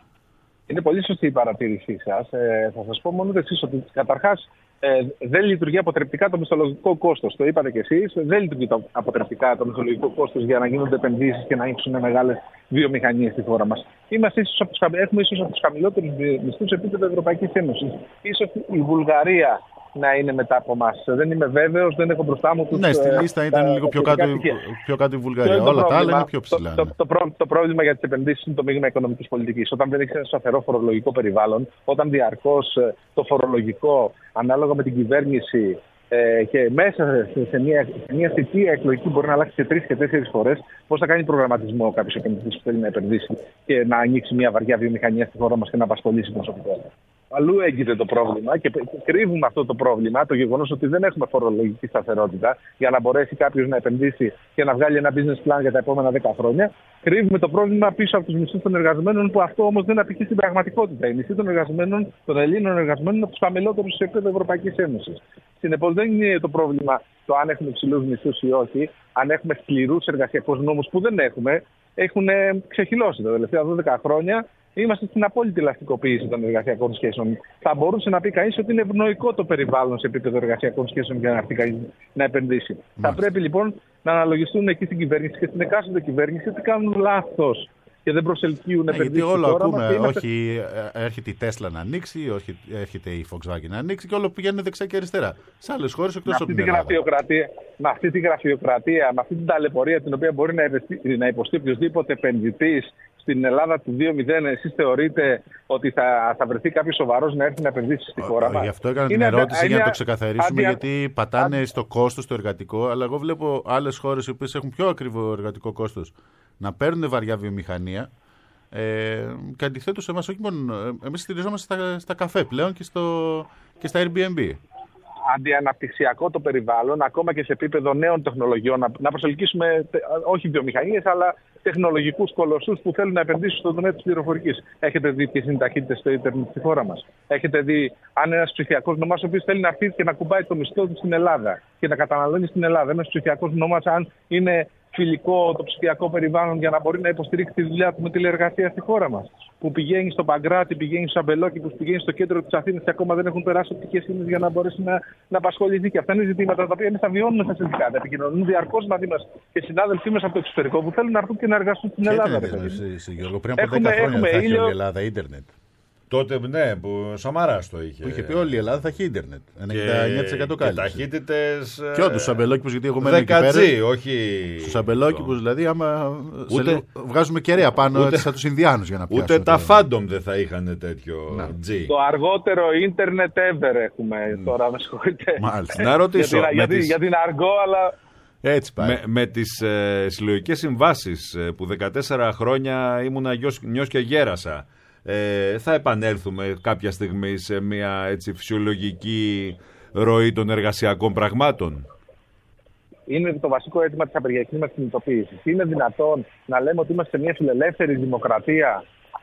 Είναι πολύ σωστή η παρατήρησή σας. Ε, θα σας πω μόνο το εξής, ότι καταρχάς ε, δεν λειτουργεί αποτρεπτικά το μισθολογικό κόστος. Το είπατε κι εσείς, δεν λειτουργεί το, αποτρεπτικά το μισθολογικό κόστος για να γίνονται επενδύσεις και να ανοίξουν μεγάλες βιομηχανίες στη χώρα μας. Είμαστε ίσως από τους, έχουμε ίσως από τους χαμηλότερους μισθούς σε επίπεδο Ευρωπαϊκής Ένωσης. Ίσως η Βουλγαρία να είναι μετά από εμάς. Δεν είμαι βέβαιος, δεν έχω μπροστά μου τους... Ναι, στη λίστα ήταν ε, λίγο πιο κάτω, πιο κάτω η Βουλγαρία. Όλα πρόβλημα, τα άλλα είναι πιο ψηλά. Το, ναι. το, το, το πρόβλημα για τις επενδύσεις είναι το μείγμα οικονομικής πολιτικής. Όταν δεν έχεις ένα σταθερό φορολογικό περιβάλλον, όταν διαρκώς το φορολογικό ανάλογα με την κυβέρνηση ε, και μέσα σε μια, σε μια θητεία εκλογική μπορεί να αλλάξει σε τρεις και τέσσερις φορές, πώς θα κάνει προγραμματισμό κάποιος επενδυτής που θέλει να επενδύσει και να ανοίξει μια βαριά βιομηχανία στη χώρα μας και να απασχολήσει προσωπικό. Αλλού έγκυται το πρόβλημα και κρύβουμε αυτό το πρόβλημα, το γεγονός ότι δεν έχουμε φορολογική σταθερότητα για να μπορέσει κάποιος να επενδύσει και να βγάλει ένα business plan για τα επόμενα δέκα χρόνια. Κρύβουμε το πρόβλημα πίσω από τους μισθούς των εργαζομένων, που αυτό όμως δεν απηχεί στην πραγματικότητα. Οι μισθοί των εργαζομένων, των Ελλήνων εργαζομένων, είναι από τους χαμηλότερους σε επίπεδο Ευρωπαϊκής Ένωσης. Συνεπώς δεν είναι το πρόβλημα το αν έχουμε υψηλούς μισθούς ή όχι, αν έχουμε σκληρούς εργασιακούς νόμους που δεν έχουμε, έχουν ξεχυλώσει τα τελευταία δώδεκα χρόνια. Είμαστε στην απόλυτη ελαστικοποίηση των εργασιακών σχέσεων. Θα μπορούσε να πει κανείς ότι είναι ευνοϊκό το περιβάλλον σε επίπεδο εργασιακών σχέσεων για να έρθει κανείς να επενδύσει. Μάλιστα. Θα πρέπει λοιπόν να αναλογιστούν εκεί στην κυβέρνηση και στην εκάστοτε κυβέρνηση ότι κάνουν λάθος και δεν προσελκύουν ναι, επενδύσεις. Γιατί όλο ακούμε, είμαστε... όχι έρχεται η Tesla να ανοίξει, όχι έρχεται η Volkswagen να ανοίξει και όλο πηγαίνει δεξιά και αριστερά. Σε άλλες χώρες εκτός από την Ελλάδα. Με αυτή τη γραφειοκρατία, με αυτή την ταλαιπωρία την οποία μπορεί να υποστεί οποιοδήποτε επενδυτής στην Ελλάδα του δύο μηδέν, εσείς θεωρείτε ότι θα, θα βρεθεί κάποιος σοβαρός να έρθει να επενδύσει στη χώρα μας? Γι' αυτό έκανα την ερώτηση είναι, για να το ξεκαθαρίσουμε, αντια... γιατί πατάνε αντια... στο κόστος το εργατικό, αλλά εγώ βλέπω άλλες χώρες οι οποίες έχουν πιο ακριβό εργατικό κόστος να παίρνουν βαριά βιομηχανία. Ε, και αντιθέτως εμάς, όχι μόνο, εμείς στηριζόμαστε στα, στα καφέ πλέον και, στο, και στα Airbnb. Αντιαναπτυξιακό το περιβάλλον, ακόμα και σε επίπεδο νέων τεχνολογιών, να, να προσελκύσουμε όχι βιομηχανίες, αλλά τεχνολογικούς κολοσσούς που θέλουν να επενδύσουν στον τομέα της πληροφορικής. Έχετε δει ποιες είναι οι ταχύτητες στο ίντερνετ στη χώρα μας? Έχετε δει αν ένας ψηφιακός νομάς ο οποίος θέλει να έρθει και να κουμπάει το μισθό του στην Ελλάδα και να καταναλώνει στην Ελλάδα, ένας ψηφιακός νομάς αν είναι φιλικό το ψηφιακό περιβάλλον για να μπορεί να υποστηρίξει τη δουλειά του με τηλεεργασία στη χώρα μας. Που πηγαίνει στον Παγκράτη, πηγαίνει στους Αμπελόκηπους, πηγαίνει στο κέντρο της Αθήνας και ακόμα δεν έχουν περάσει οπτικές ύλες για να μπορέσει να, να απασχοληθεί. Και αυτά είναι ζητήματα τα οποία εμείς τα βιώνουμε στα συνδικάτα. Επικοινωνούν διαρκώς μαζί μας και συνάδελφοί μας από το εξωτερικό που θέλουν να έρθουν και να εργαστούν στην Ελλάδα. Γιώργο, πριν από δέκα χρόνια θα έχει όλη η Ελλάδα ίντερνετ. Τότε, ναι, που ο Σαμαράς το είχε. Που είχε πει όλη η Ελλάδα θα έχει ίντερνετ. ενενήντα εννέα τοις εκατό κάλυψε. Και ταχύτητες. Και όντως στους Αμπελόκηπους, γιατί εγώ μένω εκεί πέρα. όχι. Στους Αμπελόκηπους, δηλαδή, άμα ούτε... σε... βγάζουμε κεραία πάνω ούτε... σαν τους Ινδιάνους για να πιάσουμε. Ούτε τα Phantom δεν θα είχαν τέτοιο G. Το αργότερο ίντερνετ ever έχουμε mm. τώρα, με συγχωρείτε. Μάλιστα. Να ρωτήσω. γιατί, γιατί, τις... γιατί είναι αργό, αλλά. Έτσι πάει. Με, με τις ε, συλλογικές συμβάσεις ε, που δεκατέσσερα χρόνια ήμουνα νιός και γέρασα. Ε, θα επανέλθουμε κάποια στιγμή σε μια έτσι φυσιολογική ροή των εργασιακών πραγμάτων. Είναι το βασικό αίτημα της απεργιακής μας κινητοποίησης. Είναι δυνατόν να λέμε ότι είμαστε μια φιλελεύθερη δημοκρατία,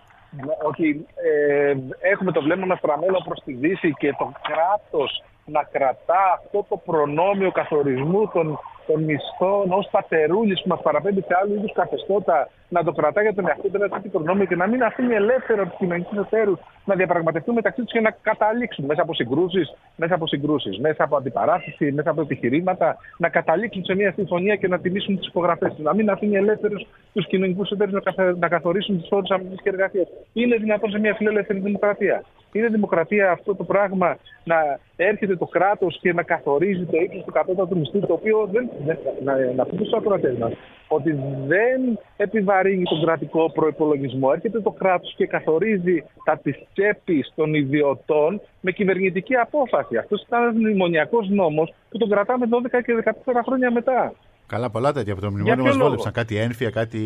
ότι ε, έχουμε το βλέμμα μας στραμμένο προς τη Δύση και το κράτος να κρατά αυτό το προνόμιο καθορισμού των, των μισθών ως πατερούλης που μας παραπέμπει σε άλλου είδους καθεστώτα, να το κρατά για τον εαυτό του ένα τέτοιο προνόμιο και να μην αφήνει ελεύθερο τους κοινωνικούς εταίρους να διαπραγματευτούν μεταξύ τους και να καταλήξουν μέσα από συγκρούσεις, μέσα από συγκρούσεις, μέσα από αντιπαράθεση, μέσα από επιχειρήματα, να καταλήξουν σε μια συμφωνία και να τιμήσουν τις υπογραφές τους. Να μην αφήνει ελεύθερους τους κοινωνικούς εταίρους να, καθα... να καθορίσουν τις όρους αμοιβής και εργασίας. Είναι δυνατόν σε μια φιλελεύθερη δημοκρατία? Είναι δημοκρατία αυτό το πράγμα να έρχεται το κράτος και να καθορίζει το ύψος του κατώτατου μισθού, το οποίο δεν. δεν να, να πούμε στους ακροατές μας ότι δεν επιβαρύνει τον κρατικό προϋπολογισμό. Έρχεται το κράτος και καθορίζει τα της τσέπης των ιδιωτών με κυβερνητική απόφαση. Αυτός ήταν ένας μνημονιακός νόμος που τον κρατάμε δώδεκα και δεκατέσσερα χρόνια μετά. Καλά, πολλά τέτοια από το μνημόνιο μας βόλεψαν. Κάτι ένφια, κάτι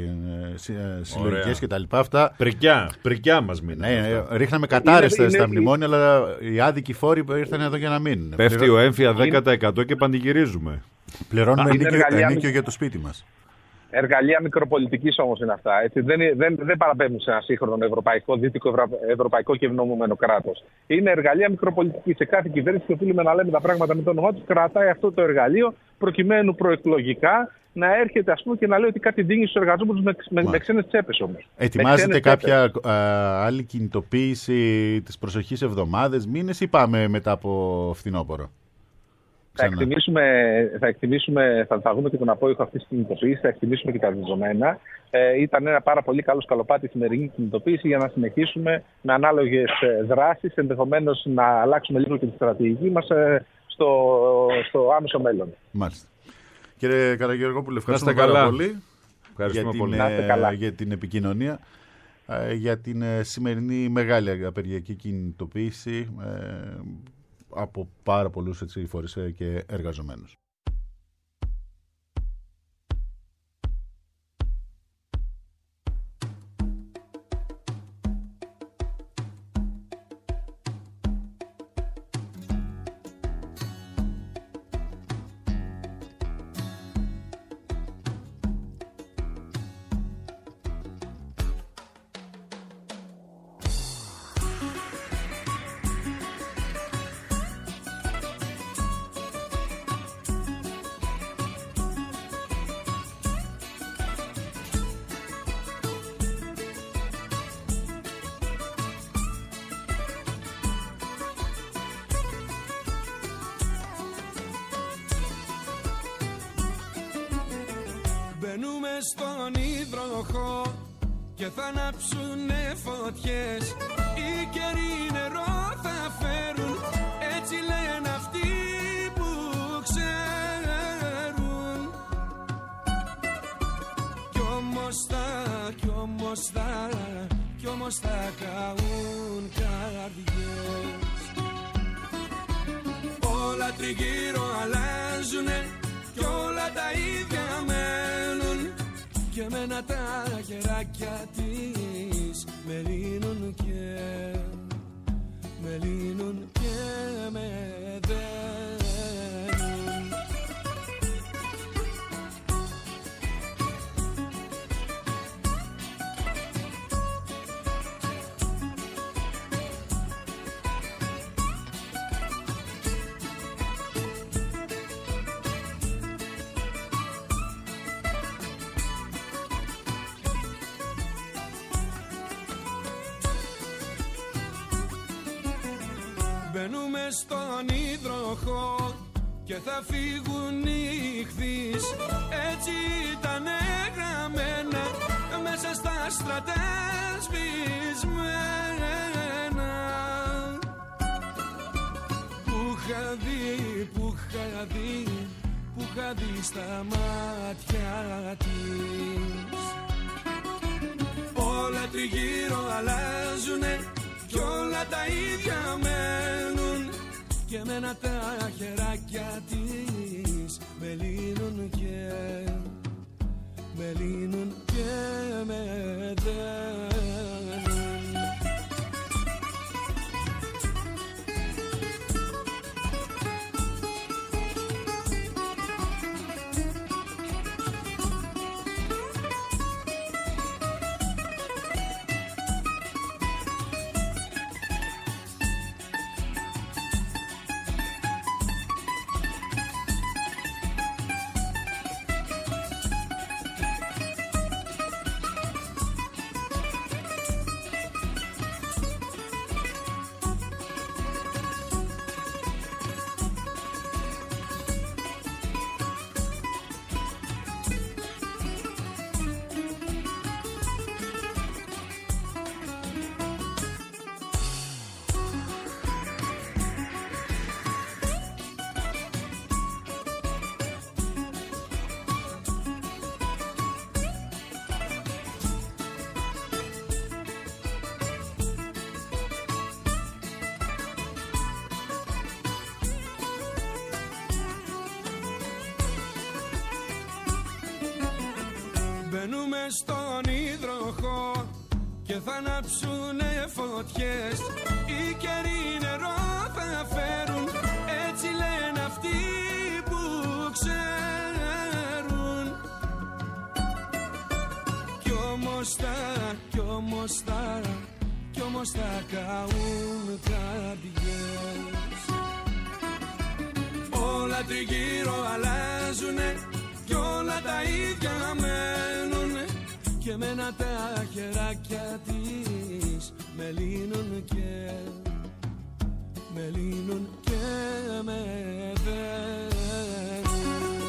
ε, συλλογικές κτλ. Αυτά. Πρικιά, πρικιά μας μείναν. Ναι, ρίχναμε κατάρρεστα στα μνημόνια, αλλά οι άδικοι φόροι ήρθαν εδώ για να μείνουν. Πέφτει ο έμφυα δέκα τοις εκατό και πανηγυρίζουμε. Πληρώνουμε ενίκιο για το σπίτι μας. Εργαλεία μικροπολιτικής όμως είναι αυτά. Έτσι. Δεν, δεν, δεν παραπέμπουν σε ένα σύγχρονο ευρωπαϊκό, δυτικό ευρωπαϊκό και ευνοούμενο κράτος. Είναι εργαλεία μικροπολιτικής. Σε κάθε κυβέρνηση και οφείλουμε να λέμε τα πράγματα με το όνομά του, κρατάει αυτό το εργαλείο προκειμένου προεκλογικά να έρχεται, ας πούμε, και να λέει ότι κάτι δίνει στους εργαζόμενους με, με, με ξένες τσέπες όμως. Ετοιμάζεται κάποια τσέπες. Α, άλλη κινητοποίηση τις προσεχείς εβδομάδες, μήνες ή πάμε μετά από φθινόπωρο? Θα εκτιμήσουμε, θα, εκτιμήσουμε, θα, θα δούμε και τον απόϊχο αυτής της κινητοποίησης, θα εκτιμήσουμε και τα δεδομένα. Ε, ήταν ένα πάρα πολύ καλό σκαλοπάτι η σημερινή κινητοποίηση για να συνεχίσουμε με ανάλογες δράσεις, ενδεχομένως να αλλάξουμε λίγο και τη στρατηγική μας ε, στο, στο άμεσο μέλλον. Μάλιστα. Κύριε Καραγεωργόπουλε, ευχαριστούμε πάρα πολύ, για την, πολύ. Ε, για την επικοινωνία, ε, για την ε, σημερινή μεγάλη απεργιακή κινητοποίηση ε, από πάρα πολλούς έτσι, φορείς και εργαζομένους. Μπαίνουμε στον υδροχό και θα ανάψουνε φωτιές. Οι καιροί νερό θα φέρουν, έτσι λένε αυτοί που ξέρουν. Κι όμως θα, κι όμως θα, κι όμως θα καούν καρδιές. Όλα τριγύρω αλλάζουνε κι όλα τα ίδια μένουν. Και εμένα τα χεράκια της με λύνουν και με λύνουν και με δένουν. Μπαίνουμε στον υδροχό και θα φύγουν οι χθείς. Έτσι ήταν γραμμένα μέσα στα στρατά σβησμένα. Που είχα δει, που είχα δει, που είχα δει στα μάτια της. Όλα τριγύρω αλλάζουνε κι όλα τα ίδια μένουν. Και εμένα τα χεράκια της με λύνουν και με λύνουν και με δένουν. Μπαίνουμε στον υδροχό και θα ανάψουνε φωτιές. Οι καιροί νερό θα φέρουν, έτσι λένε αυτοί που ξέρουν. Κι όμως τα, κι όμως τα, κι όμως τα καούν καρδιές. Όλα τριγύρω αλλάζουνε κι όλα τα ίδια μένουν. Και εμένα τα χεράκια της με λύνουν και με λύνουν και με δένουν.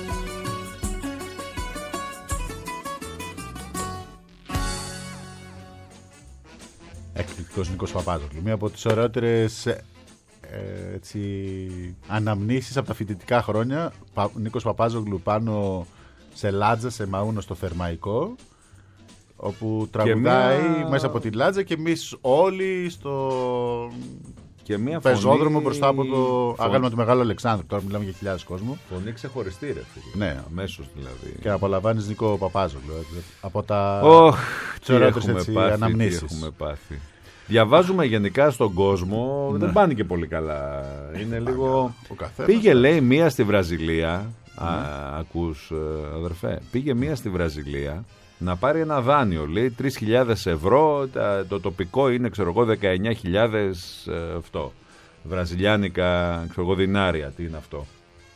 Εκπληκτικός Νίκος Παπάζογλου. Μία από τις ωραιότερες ε, έτσι, αναμνήσεις από τα φοιτητικά χρόνια. Πα, Νίκος Παπάζογλου πάνω σε Λάτζα, σε Μαούνο στο Θερμαϊκό, όπου τραγουδάει μια... μέσα από τη Λάτζα και εμείς όλοι στο και μια πεζόδρομο φωνή... μπροστά από το άγαλμα του Μεγάλου Αλεξάνδρου. Τώρα μιλάμε για χιλιάδες κόσμο. Φωνή ξεχωριστή, ρε φίλε. Ναι, αμέσως δηλαδή. Και απολαμβάνεις Νίκο Παπάζογλου από τα oh, ωραιότερες αναμνήσεις. Τι έχουμε πάθει. Διαβάζουμε γενικά στον κόσμο, ναι. Δεν πάνε και πολύ καλά. Είναι λίγο... Πήγε λέει μία στη Βραζιλία, ναι. Α, ακούς αδερφέ, πήγε μία στη Βραζιλία να πάρει ένα δάνειο, λέει τρεις χιλιάδες ευρώ, το τοπικό είναι ξέρω εγώ δεκαεννιά χιλιάδες αυτό, βραζιλιάνικα ξέρω εγώ δινάρια, τι είναι αυτό.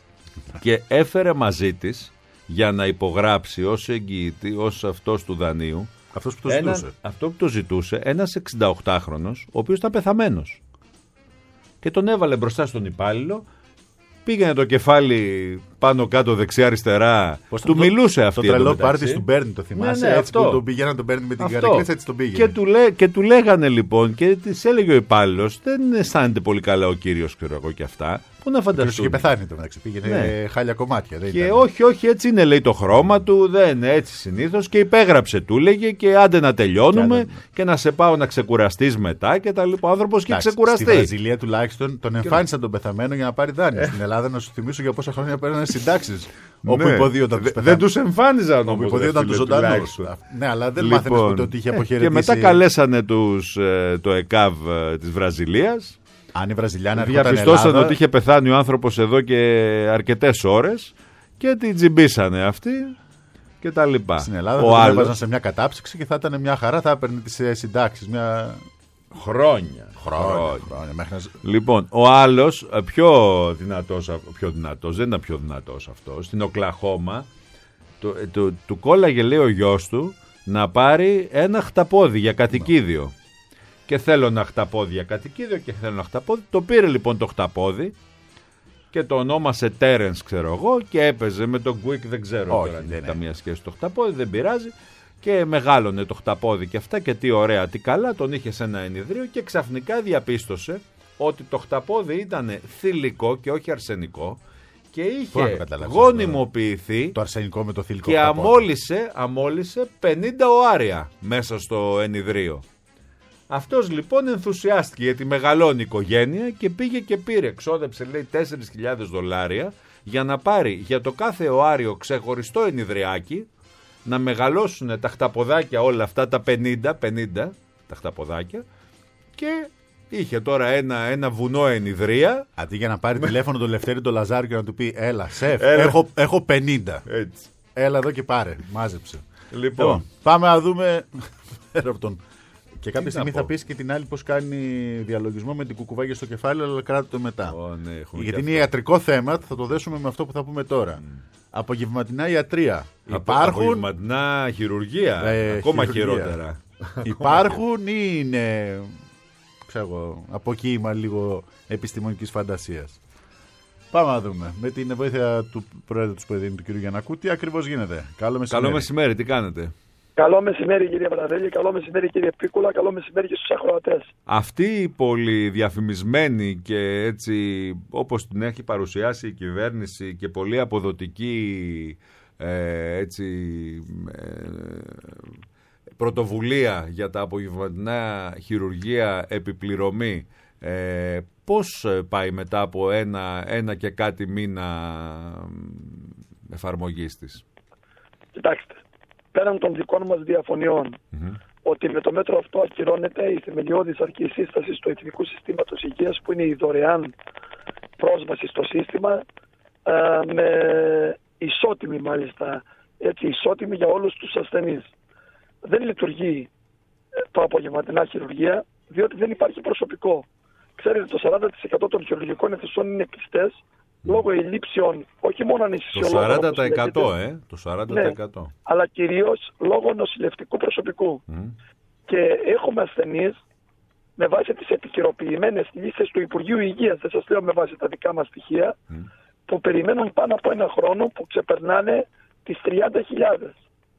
Και έφερε μαζί της για να υπογράψει ως εγγυητή, ως αυτός του δανείου, αυτός που το ένα, ζητούσε. Αυτό που το ζητούσε, ένας εξηνταοκτάχρονος, ο οποίος ήταν πεθαμένος. Και τον έβαλε μπροστά στον υπάλληλο, πήγαινε το κεφάλι πάνω κάτω δεξιά-αριστερά, του το, μιλούσε αυτή. Το τρελό πάρτι του Μπέρνι, το θυμάσαι, ναι, ναι, έτσι αυτό. Που τον πήγαιναν τον Μπέρνι με την καρέκλα, έτσι τον πήγαινε. Και του, λέ, και του λέγανε λοιπόν, και της έλεγε ο υπάλληλος, δεν αισθάνεται πολύ καλά ο κύριος, ξέρω εγώ και αυτά. Πού να φανταστούν. Και πεθάνει το μεταξύ, πήγαινε ναι. χάλια κομμάτια. Δεν και ήταν. όχι, όχι, έτσι είναι λέει το χρώμα του, δεν είναι έτσι συνήθως. Και υπέγραψε, του λέγε, και άντε να τελειώνουμε και, άντε... και να σε πάω να ξεκουραστείς μετά και τα λοιπά. Ο άνθρωπος και ξεκουραστεί. Στη Βραζιλία τουλάχιστον τον εμφάνισαν τον πεθαμένο για να πάρει δάνειο. Στην Ελλάδα, να σου θυμίσω για πόσα χρόνια παίρνανε συντάξεις. Όπου υποδίωταν τους πεθαμένους. Δεν τους εμφάνιζαν όμως. Όπου υποδίωταν τους ζωντανούς. Ναι, αλλά δεν μάθαινες ποτέ ότι είχε αποχαιρετήσει. Και μετά καλέσανε το ΕΚΑΒ της Βραζιλίας. Αν η Βραζιλιάνα διαπιστώσαν Ελλάδα... ότι είχε πεθάνει ο άνθρωπος εδώ και αρκετές ώρες και την τζιμπήσανε αυτοί και τα λοιπά. Στην Ελλάδα ο άλλος... έβαζαν σε μια κατάψυξη και θα ήταν μια χαρά, θα έπαιρνε τις συντάξεις. Μια... Χρόνια. Χρόνια. χρόνια. χρόνια μέχρι να... Λοιπόν, ο άλλος, πιο δυνατός, πιο δυνατός, δεν ήταν πιο δυνατός αυτός, στην Οκλαχώμα, του, του, του κόλλαγε λέει ο γιος του να πάρει ένα χταπόδι για κατοικίδιο. και θέλω ένα χταπόδι κατοικίδιο και θέλω ένα χταπόδι. Το πήρε λοιπόν το χταπόδι και το ονόμασε Terence, ξέρω εγώ, και έπαιζε με τον Quick, δεν ξέρω Όχι, τώρα δεν αν είναι. καμία σχέση το χταπόδι, δεν πειράζει. Και μεγάλωνε το χταπόδι και αυτά και τι ωραία, τι καλά, τον είχε σε ένα ενιδρίο και ξαφνικά διαπίστωσε ότι το χταπόδι ήταν θηλυκό και όχι αρσενικό και Πού να το είχε καταλάβεις γονιμοποιηθεί Το αρσενικό με το θηλυκό. και χταπόδι. αμόλυσε, αμόλυσε πενήντα οάρια μέσα στο ενιδρίο. Αυτός λοιπόν ενθουσιάστηκε γιατί μεγαλώνει η οικογένεια και πήγε και πήρε, ξόδεψε λέει τέσσερις χιλιάδες δολάρια για να πάρει για το κάθε οάριο ξεχωριστό ενιδριάκι, να μεγαλώσουν τα χταποδάκια όλα αυτά, τα πενήντα, πενήντα τα χταποδάκια, και είχε τώρα ένα, ένα βουνό ενιδρία. Αντί για να πάρει τηλέφωνο τον Λευτέρη τον Λαζάριο και να του πει έλα σεφ, Έλα. Έχω, έχω πενήντα. Έτσι. Έλα εδώ και πάρε, μάζεψε. Λοιπόν, πάμε να δούμε πέρα από τον... Και κάποια Τι στιγμή να θα πω. πεις και την άλλη πώς κάνει διαλογισμό με την κουκουβάγια στο κεφάλι, αλλά κράτη το μετά. Ω, ναι, έχουμε Γιατί και είναι αυτό. ιατρικό θέμα, θα το δέσουμε με αυτό που θα πούμε τώρα. Απογευματινά ιατρία. Από- Υπάρχουν, απογευματινά χειρουργία, Ε, ακόμα χειρουργία. χειρότερα. υπάρχουν ή είναι ξέρω εγώ, αποκοίημα λίγο επιστημονικής φαντασίας. Πάμε να δούμε. Με την βοήθεια του Πρόεδρου του Σπουδαιδίνου, του κ. Γιαννακού, τι ακριβώς γίνεται. Καλό μεσημέρι. Καλό μεσημέρι, τι κάνετε? Καλό μεσημέρι κύριε Βραδέλη, καλό μεσημέρι κύριε Πίκουλα, καλό μεσημέρι και στους ακροατές. Αυτή η πολύ διαφημισμένη και έτσι όπως την έχει παρουσιάσει η κυβέρνηση και πολύ αποδοτική ε, έτσι, ε, πρωτοβουλία για τα απογευματινά χειρουργία επιπληρωμή, ε, πώς πάει μετά από ένα, ένα και κάτι μήνα εφαρμογής της? Κοιτάξτε, πέραν των δικών μας διαφωνιών, Mm-hmm. ότι με το μέτρο αυτό ακυρώνεται η θεμελιώδης αρχή σύστασης του Εθνικού Συστήματος Υγείας, που είναι η δωρεάν πρόσβαση στο σύστημα, ε, με ισότιμη μάλιστα, έτσι, ισότιμη για όλους τους ασθενείς. Δεν λειτουργεί το απογευματινά χειρουργία, διότι δεν υπάρχει προσωπικό. Ξέρετε, το σαράντα τοις εκατό των χειρουργικών αιθουσών είναι κλειστές λόγω ελλείψεων όχι μόνο Το αναισθησιολόγων, σαράντα όπως τοις εκατό, λέγεται, ε, το σαράντα τοις εκατό. ναι, αλλά κυρίως λόγω νοσηλευτικού προσωπικού. Mm. Και έχουμε ασθενείς με βάση τις επικαιροποιημένες λίστες του Υπουργείου Υγείας, δεν σας λέω με βάση τα δικά μας στοιχεία, Mm. που περιμένουν πάνω από ένα χρόνο, που ξεπερνάνε τις τριάντα χιλιάδες.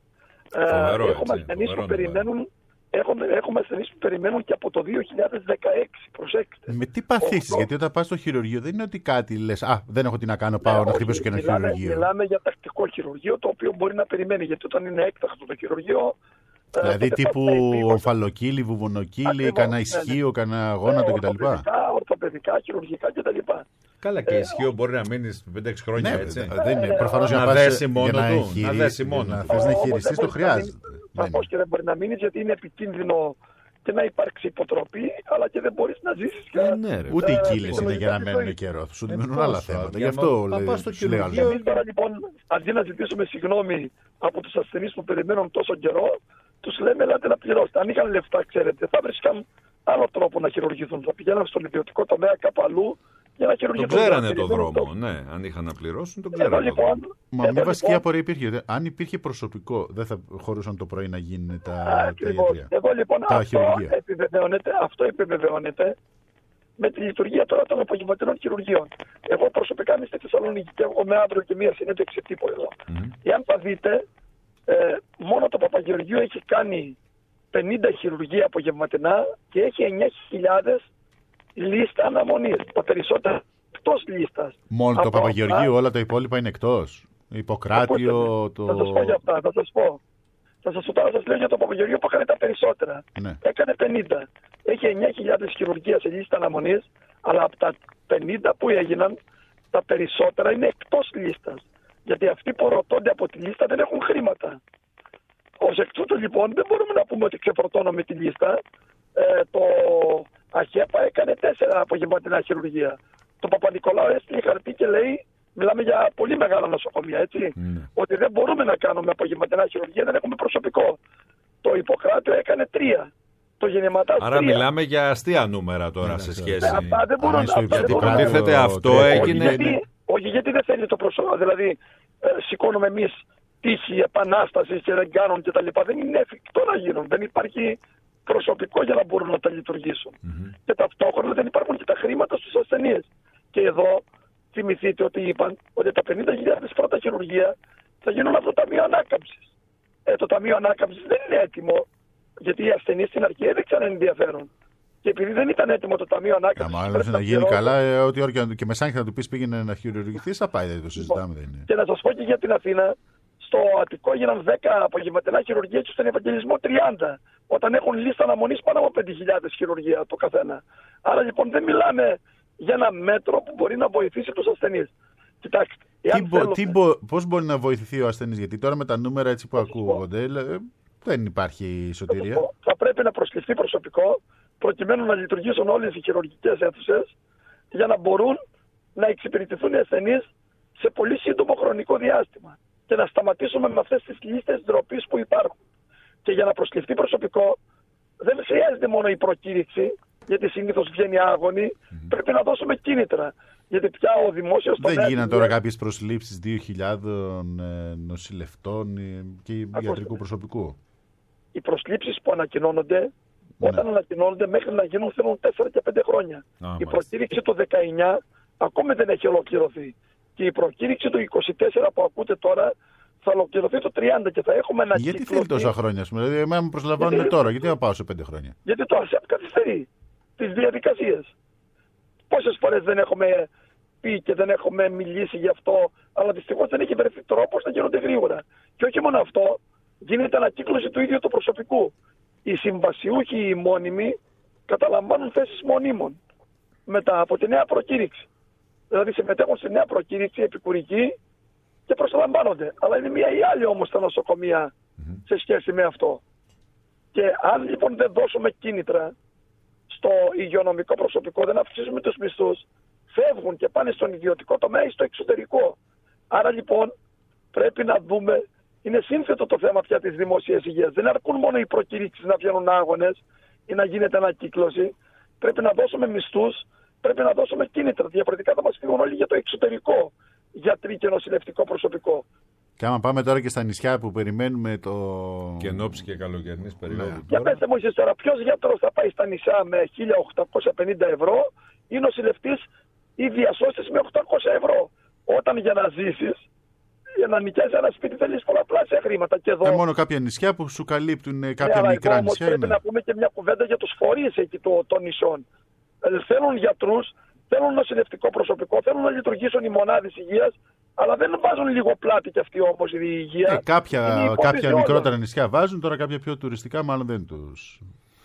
Φοβερό, Ε, έχουμε έτσι, ασθενείς φοβερό που περιμένουν, έχουμε, έχουμε ασθενείς που περιμένουν και από το δύο χιλιάδες δεκαέξι, προσέξτε. Με τι παθήσεις, Ο- γιατί όταν πας στο χειρουργείο δεν είναι ότι κάτι λες, α, δεν έχω τι να κάνω, πάω Ναι, να όχι, χτυπήσω και ένα μιλάμε, χειρουργείο. Μιλάμε για τακτικό χειρουργείο, το οποίο μπορεί να περιμένει, γιατί όταν είναι έκτακτο το χειρουργείο. ε, Δηλαδή τότε τύπου πας στα επίγοντα. ομφαλοκύλι, βουβονοκύλι, Ακριβώς, κανένα ναι, ισχύο, κανένα Ε, γόνατο κτλ. ορθοπαιδικά, ορθοπαιδικά, χειρουργικά κτλ. Καλά, και ισχύο μπορεί να μείνει πέντε έξι χρόνια, Ναι, έτσι. δεν είναι. Προφανώς Να για να πας δέσει μόνο για να του, να εγχειρι- δέσει μόνο να του. θες να Όμως χειριστείς, δεν το μπορείς να χρειάζεται. μείνεις- Ναι, Σαφώς και δεν μπορεί να μείνει, γιατί είναι επικίνδυνο και να υπάρξει υποτροπή, αλλά και δεν μπορεί να ζήσει. Ε, ναι, ρε. Ούτε οι Ε, κύλες είναι φυσιολογικά για να τη μένουν ζωή. καιρό. Σου Ε, δημιουργούν πόσο, άλλα θέματα. για Γι' αυτό μα- λέει- μα πας στο σου λέω χειρουργείο. άλλα. Εμείς τώρα λοιπόν, αντί να ζητήσουμε συγγνώμη από τους ασθενείς που περιμένουν τόσο καιρό, τους λέμε ελάτε να πληρώσετε. Αν είχαν λεφτά, ξέρετε, θα βρίσκαν άλλο τρόπο να χειρουργηθούν. Θα πηγαίναν στον ιδιωτικό τομέα κάπου αλλού για να Το χειρουργηθούν. ξέρανε Να το περιμένουν δρόμο, τόσο. ναι. Αν είχαν να πληρώσουν, το Εδώ ξέρανε το δρόμο. λοιπόν. Μα μια εδώ, βασική λοιπόν, απορία υπήρχε. Δε- Αν υπήρχε προσωπικό, δεν θα χωρούσαν το πρωί να γίνουν τα, τα Ακριβώς. ιατρία. Εδώ λοιπόν Τα αυτό χειρουργεία. επιβεβαιώνεται, αυτό επιβεβαιώνεται με τη λειτουργία τώρα των απογευματινών χειρουργείων. Εγώ προσωπικά είμαι στη Θεσσαλονίκη και έχω με αύριο και μία συνέντευξη τύπου εδώ. Μμμ. Εάν θα δείτε, ε, μόνο το Παπαγεωργείο έχει κάνει πενήντα χειρουργία απογευματινά και έχει εννιά χιλιάδες λίστα αναμονής. Τα περισσότερα εκτός λίστας. Μόνο το Από Παπαγεωργείο, αυτά- όλα τα υπόλοιπα είναι εκτός. Ιπποκράτιο, το. Θα σας πω για αυτά, θα σας πω. Θα σας, τώρα σας λέω για το Παπαγεωργείο που έκανε τα περισσότερα. Ναι. Έκανε πενήντα. Έχει εννιά χιλιάδες χειρουργία σε λίστα αναμονής, αλλά από τα πενήντα που έγιναν, τα περισσότερα είναι εκτός λίστας. Γιατί αυτοί που ρωτώνται από τη λίστα δεν έχουν χρήματα. Ως εκ τούτου λοιπόν δεν μπορούμε να πούμε ότι ξεφορτώνουμε τη λίστα. Ε, το ΑΧΕΠΑ έκανε τέσσερα απογευματινά χειρουργία. Το Παπα-Νικολάου έστειλε χαρτί και λέει, μιλάμε για πολύ μεγάλα νοσοκομεία, έτσι, Ναι. ότι δεν μπορούμε να κάνουμε απογευματινά χειρουργία, δεν έχουμε προσωπικό. Το Ιπποκράτιο έκανε τρία. Το Γεννηματάς Άρα τρία. μιλάμε για αστεία νούμερα τώρα σε σχέση. Ε, αυτά δεν μπορούν Αν στο να Γιατί Ιπποκράτιο υποτίθεται αυτό τρέχει. έγινε- όχι, γιατί, όχι γιατί δεν θέλει το προσωπικό. Δηλαδή, ε, σηκώνουμε εμείς τύχη επανάσταση και δεν κάνουν κτλ. Δεν είναι εφικτό να γίνουν. Δεν υπάρχει προσωπικό για να μπορούν να τα λειτουργήσουν. Mm-hmm. Και ταυτόχρονα δεν υπάρχουν και τα χρήματα στους ασθενείς. Και εδώ θυμηθείτε ότι είπαν ότι τα πενήντα χιλιάδες πρώτα χειρουργία θα γίνουν από το Ταμείο Ανάκαμψης. Ε, το Ταμείο Ανάκαμψης δεν είναι έτοιμο, γιατί οι ασθενείς στην αρχή έδειξαν ενδιαφέρον. Και επειδή δεν ήταν έτοιμο το Ταμείο Ανάκαμψης. Αν μάλλον να γίνει καλά, ε, ό,τι ώρα και μεσάνυχτα να του πει πήγαινε να χειρουργηθεί, θα πάει, δεν το συζητάμε. Δεν είναι. Και να σας πω και για την Αθήνα, στο Αττικό έγιναν δέκα απογευματινά χειρουργία και στον Ευαγγελισμό τριάντα. Όταν έχουν λίστα αναμονής πάνω από πέντε χιλιάδες χειρουργία το καθένα. Άρα λοιπόν δεν μιλάμε για ένα μέτρο που μπορεί να βοηθήσει τους ασθενείς. Κοιτάξτε. Τι μπο, τι μπο, πώς μπορεί να βοηθηθεί ο ασθενής, γιατί τώρα με τα νούμερα έτσι που ακούγονται δεν υπάρχει σωτηρία. Θα πρέπει να προσληφθεί προσωπικό προκειμένου να λειτουργήσουν όλες οι χειρουργικές αίθουσες για να μπορούν να εξυπηρετηθούν οι ασθενείς σε πολύ σύντομο χρονικό διάστημα και να σταματήσουμε με αυτές τις λίστες ντροπής που υπάρχουν. Και για να προσληφθεί προσωπικό δεν χρειάζεται μόνο η προκήρυξη, γιατί συνήθως βγαίνει άγωνη, mm-hmm. πρέπει να δώσουμε κίνητρα. Γιατί πια ο δημόσιος δεν γίνανε τώρα δηλαδή... κάποιες προσλήψεις δύο χιλιάδες ε, νοσηλευτών και Ακούστε. ιατρικού προσωπικού. Οι προσλήψεις που ανακοινώνονται, ναι. όταν ανακοινώνονται μέχρι να γίνουν θέλουν τέσσερα και πέντε χρόνια. Ah, η μάλιστα. προκήρυξη του δεκαεννιά ακόμη δεν έχει ολοκληρωθεί. Και η προκήρυξη του είκοσι τέσσερα που ακούτε τώρα θα ολοκληρωθεί το τριάντα και θα έχουμε ένα Γιατί θέλει τόσα χρόνια, πούμε. Δηλαδή, εμένα με προσλαμβάνουν γιατί... τώρα, γιατί να πάω σε πέντε χρόνια. Γιατί το ΑΣΕΠ καθυστερεί τις διαδικασίες. Πόσες φορές δεν έχουμε πει και δεν έχουμε μιλήσει γι' αυτό, αλλά δυστυχώς δεν έχει βρεθεί τρόπος να γίνονται γρήγορα. Και όχι μόνο αυτό, γίνεται ανακύκλωση του ίδιου του προσωπικού. Οι συμβασιούχοι, οι μόνιμοι, καταλαμβάνουν θέσεις μονίμων μετά από τη νέα προκήρυξη. Δηλαδή συμμετέχουν στη νέα προκήρυξη επικουρική και προσλαμβάνονται. Αλλά είναι μία ή άλλη όμως τα νοσοκομεία mm-hmm. σε σχέση με αυτό. Και αν λοιπόν δεν δώσουμε κίνητρα στο υγειονομικό προσωπικό, δεν αυξήσουμε τους μισθούς, φεύγουν και πάνε στον ιδιωτικό τομέα ή στο εξωτερικό. Άρα λοιπόν πρέπει να δούμε, είναι σύνθετο το θέμα πια της δημόσιας υγείας. Δεν αρκούν μόνο οι προκήρυξεις να βγαίνουν άγονες ή να γίνεται ανακύκλωση. Πρέπει να δώσουμε μισθούς, πρέπει να δώσουμε κίνητρα. Διαφορετικά θα μας φύγουν όλοι για το εξωτερικό, γιατροί και νοσηλευτικό προσωπικό. Και άμα πάμε τώρα και στα νησιά που περιμένουμε το... Και ενόψει και καλοκαιρινής περίοδου. Ναι. Για πέστε μου εσείς τώρα, ποιος γιατρός θα πάει στα νησιά με χίλια οκτακόσια πενήντα ευρώ ή νοσηλευτής ή διασώστης με οκτακόσια ευρώ. Όταν για να ζήσεις, για να νοικιάσεις ένα σπίτι θέλεις πολλαπλάσια χρήματα. Και εδώ... Ε, μόνο κάποια νησιά που σου καλύπτουν κάποια ναι, μικρά εδώ, νησιά. Πρέπει είναι. να πούμε και μια κουβέντα για τους φορείς εκεί των το νησιών. Ε, θέλουν γιατρούς, θέλουν νοσηλευτικό προσωπικό, θέλουν να λειτουργήσουν οι μονάδες υγείας, αλλά δεν βάζουν λίγο πλάτη κι αυτοί όμως η υγεία. Ε, κάποια κάποια μικρότερα νησιά βάζουν, τώρα κάποια πιο τουριστικά μάλλον δεν τους,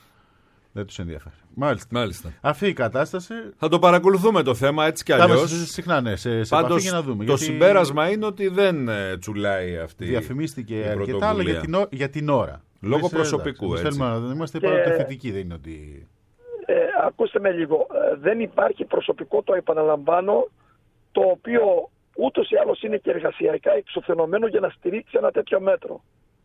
δεν τους ενδιαφέρει. Μάλιστα. Μάλιστα. Αυτή η κατάσταση. Θα το παρακολουθούμε το θέμα έτσι κι αλλιώς. Συχνά ναι, σε, σε Πάντως, για να δούμε. Το γιατί... συμπέρασμα είναι ότι δεν τσουλάει αυτή διαφημίστηκε η αρκετά, αλλά για την, για την ώρα. Λόγω Εμείς, προσωπικού. εντάξει, έτσι. θέλουμε να είμαστε και... πάντοτε θετικοί, δεν είναι ότι. Ε, ακούστε με λίγο. Ε, δεν υπάρχει προσωπικό, το επαναλαμβάνω, το οποίο ούτως ή άλλως είναι και εργασιακά εξουθενωμένο για να στηρίξει ένα τέτοιο μέτρο.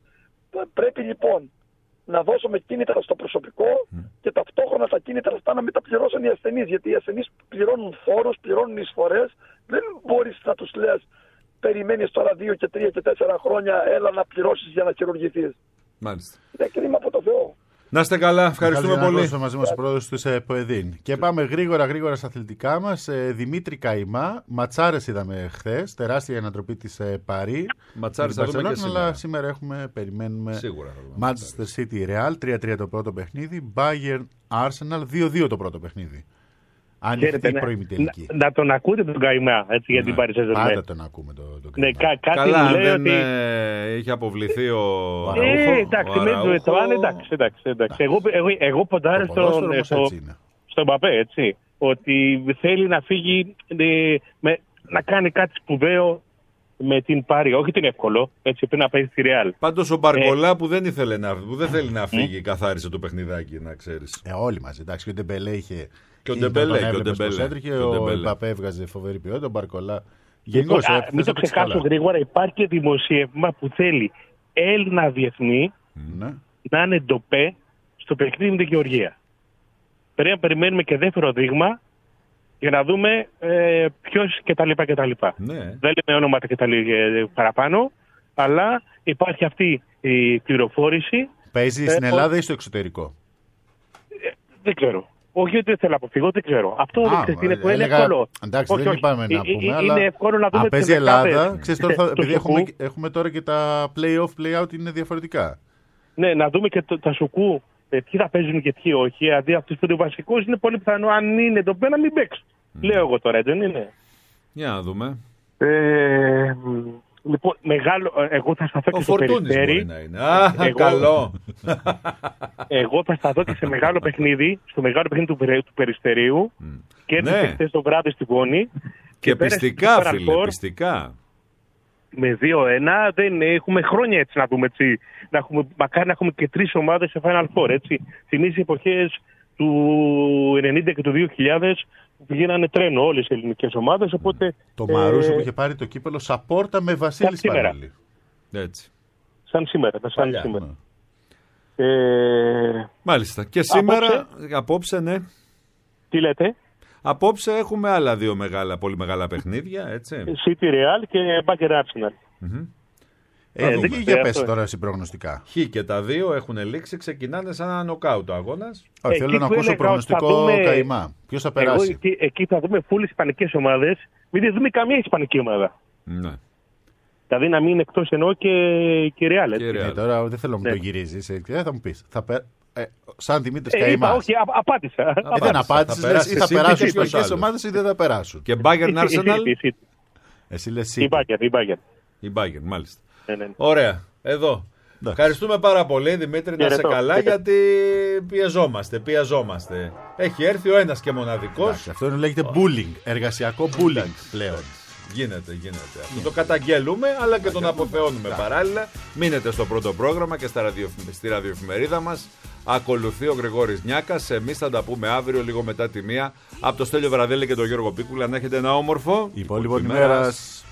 Πρέπει λοιπόν να δώσουμε κίνητρα στο προσωπικό mm. και ταυτόχρονα τα κίνητρα αυτά να μην τα πληρώσουν οι ασθενείς. Γιατί οι ασθενείς πληρώνουν φόρους, πληρώνουν εισφορές. Δεν μπορείς να τους λες περιμένεις τώρα δύο και τρία και τέσσερα χρόνια, έλα να πληρώσεις για να χειρουργηθείς. Μάλιστα. Είναι κρίμα από το Θεό. Να είστε καλά, ευχαριστούμε Καλή πολύ. Ευχαριστούμε μαζί μας ο πρόεδρος της ΠΟΕΔΗΝ. Και πάμε γρήγορα γρήγορα στα αθλητικά μας. Δημήτρη Καϊμά, ματσάρες είδαμε χθες, τεράστια ανατροπή της Παρί. Ματσάρες θα δούμε και σήμερα. Αλλά σήμερα έχουμε, περιμένουμε Σίγουρα Manchester City Real, τρία τρία το πρώτο παιχνίδι, Bayern Arsenal, δύο δύο το πρώτο παιχνίδι. Ανοιχτή προημιτελική. Να, να τον ακούτε τον Καϊμά, έτσι, για ναι, την Paris Saint-Germain. Πάντα τον ακούμε τον το ναι, κα, κάτι καλά, μου λέει δεν ότι... ε, είχε αποβληθεί ο Αραούχο. Ε, εντάξει, με το Ετωάν, εντάξει, εντάξει, εντάξει. Εγώ, εγώ, εγώ ποντάρω στον στο, στο Μπαπέ, έτσι, ότι θέλει να φύγει, ε, με, να κάνει κάτι σπουδαίο με την Πάρη. Όχι την εύκολο, έτσι, πριν να πάει στη Ρεάλ. Πάντως ο Μπαρκολά ε, που δεν ήθελε να, που δεν θέλει να φύγει, ε, καθάρισε το παιχνιδάκι, να ξέρεις. Ε, όλοι μαζί, εντάξει, και ο Ντεμπελέ είχε... Και ο Ντεμπελέ, και ο Ντεμπελέ. Έτρεχε, ο Εμπαπέ έβγαζε φοβερή ποιότητα, ο Μπαρκολά. Γενικώς, λοιπόν, α, μην το ξεχάσω γρήγορα, υπάρχει και δημοσίευμα που θέλει Έλληνα διεθνή ναι. να είναι ντοπέ στο παιχνίδι με την Γεωργία. Πρέπει να περιμένουμε και δεύτερο δείγμα για να δούμε ε, ποιος κτλ. κτλ. Ναι. Δεν λέμε ονόματα και τα λίγα παραπάνω, αλλά υπάρχει αυτή η πληροφόρηση. Παίζει ε, στην Ελλάδα ο... ή στο εξωτερικό? Δεν ξέρω. Όχι ότι δεν θέλω να αποφύγω, δεν ξέρω. Αυτό δεν ξέρει τι είναι που είναι εύκολο. Εντάξει, όχι, δεν όχι. είπαμε να Ε, πούμε, ε, αλλά είναι εύκολο να δούμε αν τις παίζει η Ελλάδα, δεκάδες. ξέρεις τώρα, θα, Το επειδή Σουκού. έχουμε, έχουμε τώρα και τα play-off, play-out είναι διαφορετικά. Ναι, να δούμε και το, τα Σουκού, ε, ποιοι θα παίζουν και ποιοι όχι. Αντί αυτού που είναι βασικό, είναι πολύ πιθανό αν είναι το πένα να μην παίξει. Mm. Λέω εγώ τώρα, δεν είναι. Για να δούμε. Ε, λοιπόν, μεγάλο, εγώ θα σταθώ Ο και στο Φορτούνης Περιστέρι. μπορεί να είναι. Α, Εγώ- καλό. Εγώ θα σταθώ και σε μεγάλο παιχνίδι, στο μεγάλο παιχνίδι του, Περι- του Περιστερίου. Και Ναι. έρθει χθες το βράδυ στη Βόνη. Και πέρασε πιστικά, στο φίλε, Final Four πιστικά. Με δύο ένα δεν έχουμε χρόνια έτσι να δούμε έτσι. Να έχουμε, μακάρι να έχουμε και τρεις ομάδες σε Final Four, έτσι. Θυμίζει εποχές του ενενήντα και του δύο χιλιάδες που πηγαίνανε τρένο όλες οι ελληνικές ομάδες. Οπότε, Το ε, Μαρούσο που είχε πάρει το κύπελο Σαπόρτα με Βασίλη σήμερα. Σπανέλη. Έτσι. σαν σήμερα. Τα σαν Παλιά, σήμερα. Ναι. Ε, Μάλιστα. Και σήμερα, απόψε, ναι. τι λέτε, Απόψε έχουμε άλλα δύο μεγάλα, πολύ μεγάλα παιχνίδια, έτσι. City Real και Bagger Arsenal. Ε, Ε, δεν δεν για ξέρω, πες αυτό. τώρα εσύ προγνωστικά. Χ και τα δύο έχουν λήξει, ξεκινάνε σαν ένα νοκάουτ ο αγώνας. Όχι, Εκεί θέλω να που ακούσω έλεγα ότι θα προγνωστικό δούμε- καημά. Ποιος θα Εγώ περάσει. εκεί, εκεί θα δούμε full ισπανικές ομάδες, μην δεν δούμε καμία ισπανική ομάδα. Ναι. Δηλαδή να μην είναι εκτός εννοώ και, και Real. έτσι. Και Real. Ε, τώρα δεν θέλω να μου Ναι. το γυρίζεις. Ε, θα μου πεις. Θα πε... ε, σαν Δημήτρης Ε, είπα, Καημάς. όχι, α, απάντησα. Ε, δεν απάντησα. απάντησες, Θα λες ή θα περάσει εσύ, περάσουν οι ποιος ισπανικές άλλος. ομάδες ή δεν θα περάσουν. Και Bayern Arsenal. Η City. Εσύ λες Η City. Bayern, η Bayern. Η Bayern, μάλιστα. Ναι, ναι, ναι. Ωραία, εδώ. Εντάξει. Ευχαριστούμε πάρα πολύ, Δημήτρη, να είσαι Χαιρετώ. καλά, Χαιρετώ. γιατί πιεζόμαστε, πιεζόμαστε. Έχει έρθει ο ένας και μοναδικός. Εντάξει, αυτό είναι, λέγεται bullying. Εργασιακό bullying πλέον. Γίνεται, γίνεται. Αυτό το καταγγέλουμε, αλλά και τον αποθεώνουμε παράλληλα. Μείνετε στο πρώτο πρόγραμμα και στα ραδιοφ... στη ραδιοεφημερίδα μας. Ακολουθεί ο Γρηγόρης Νιάκας. Εμείς θα τα πούμε αύριο, λίγο μετά τη μία, από το Στέλιο Βραδέλη και τον Γιώργο Πίκουλα. Να έχετε ένα όμορφο Υπόλοιπο ημέρας.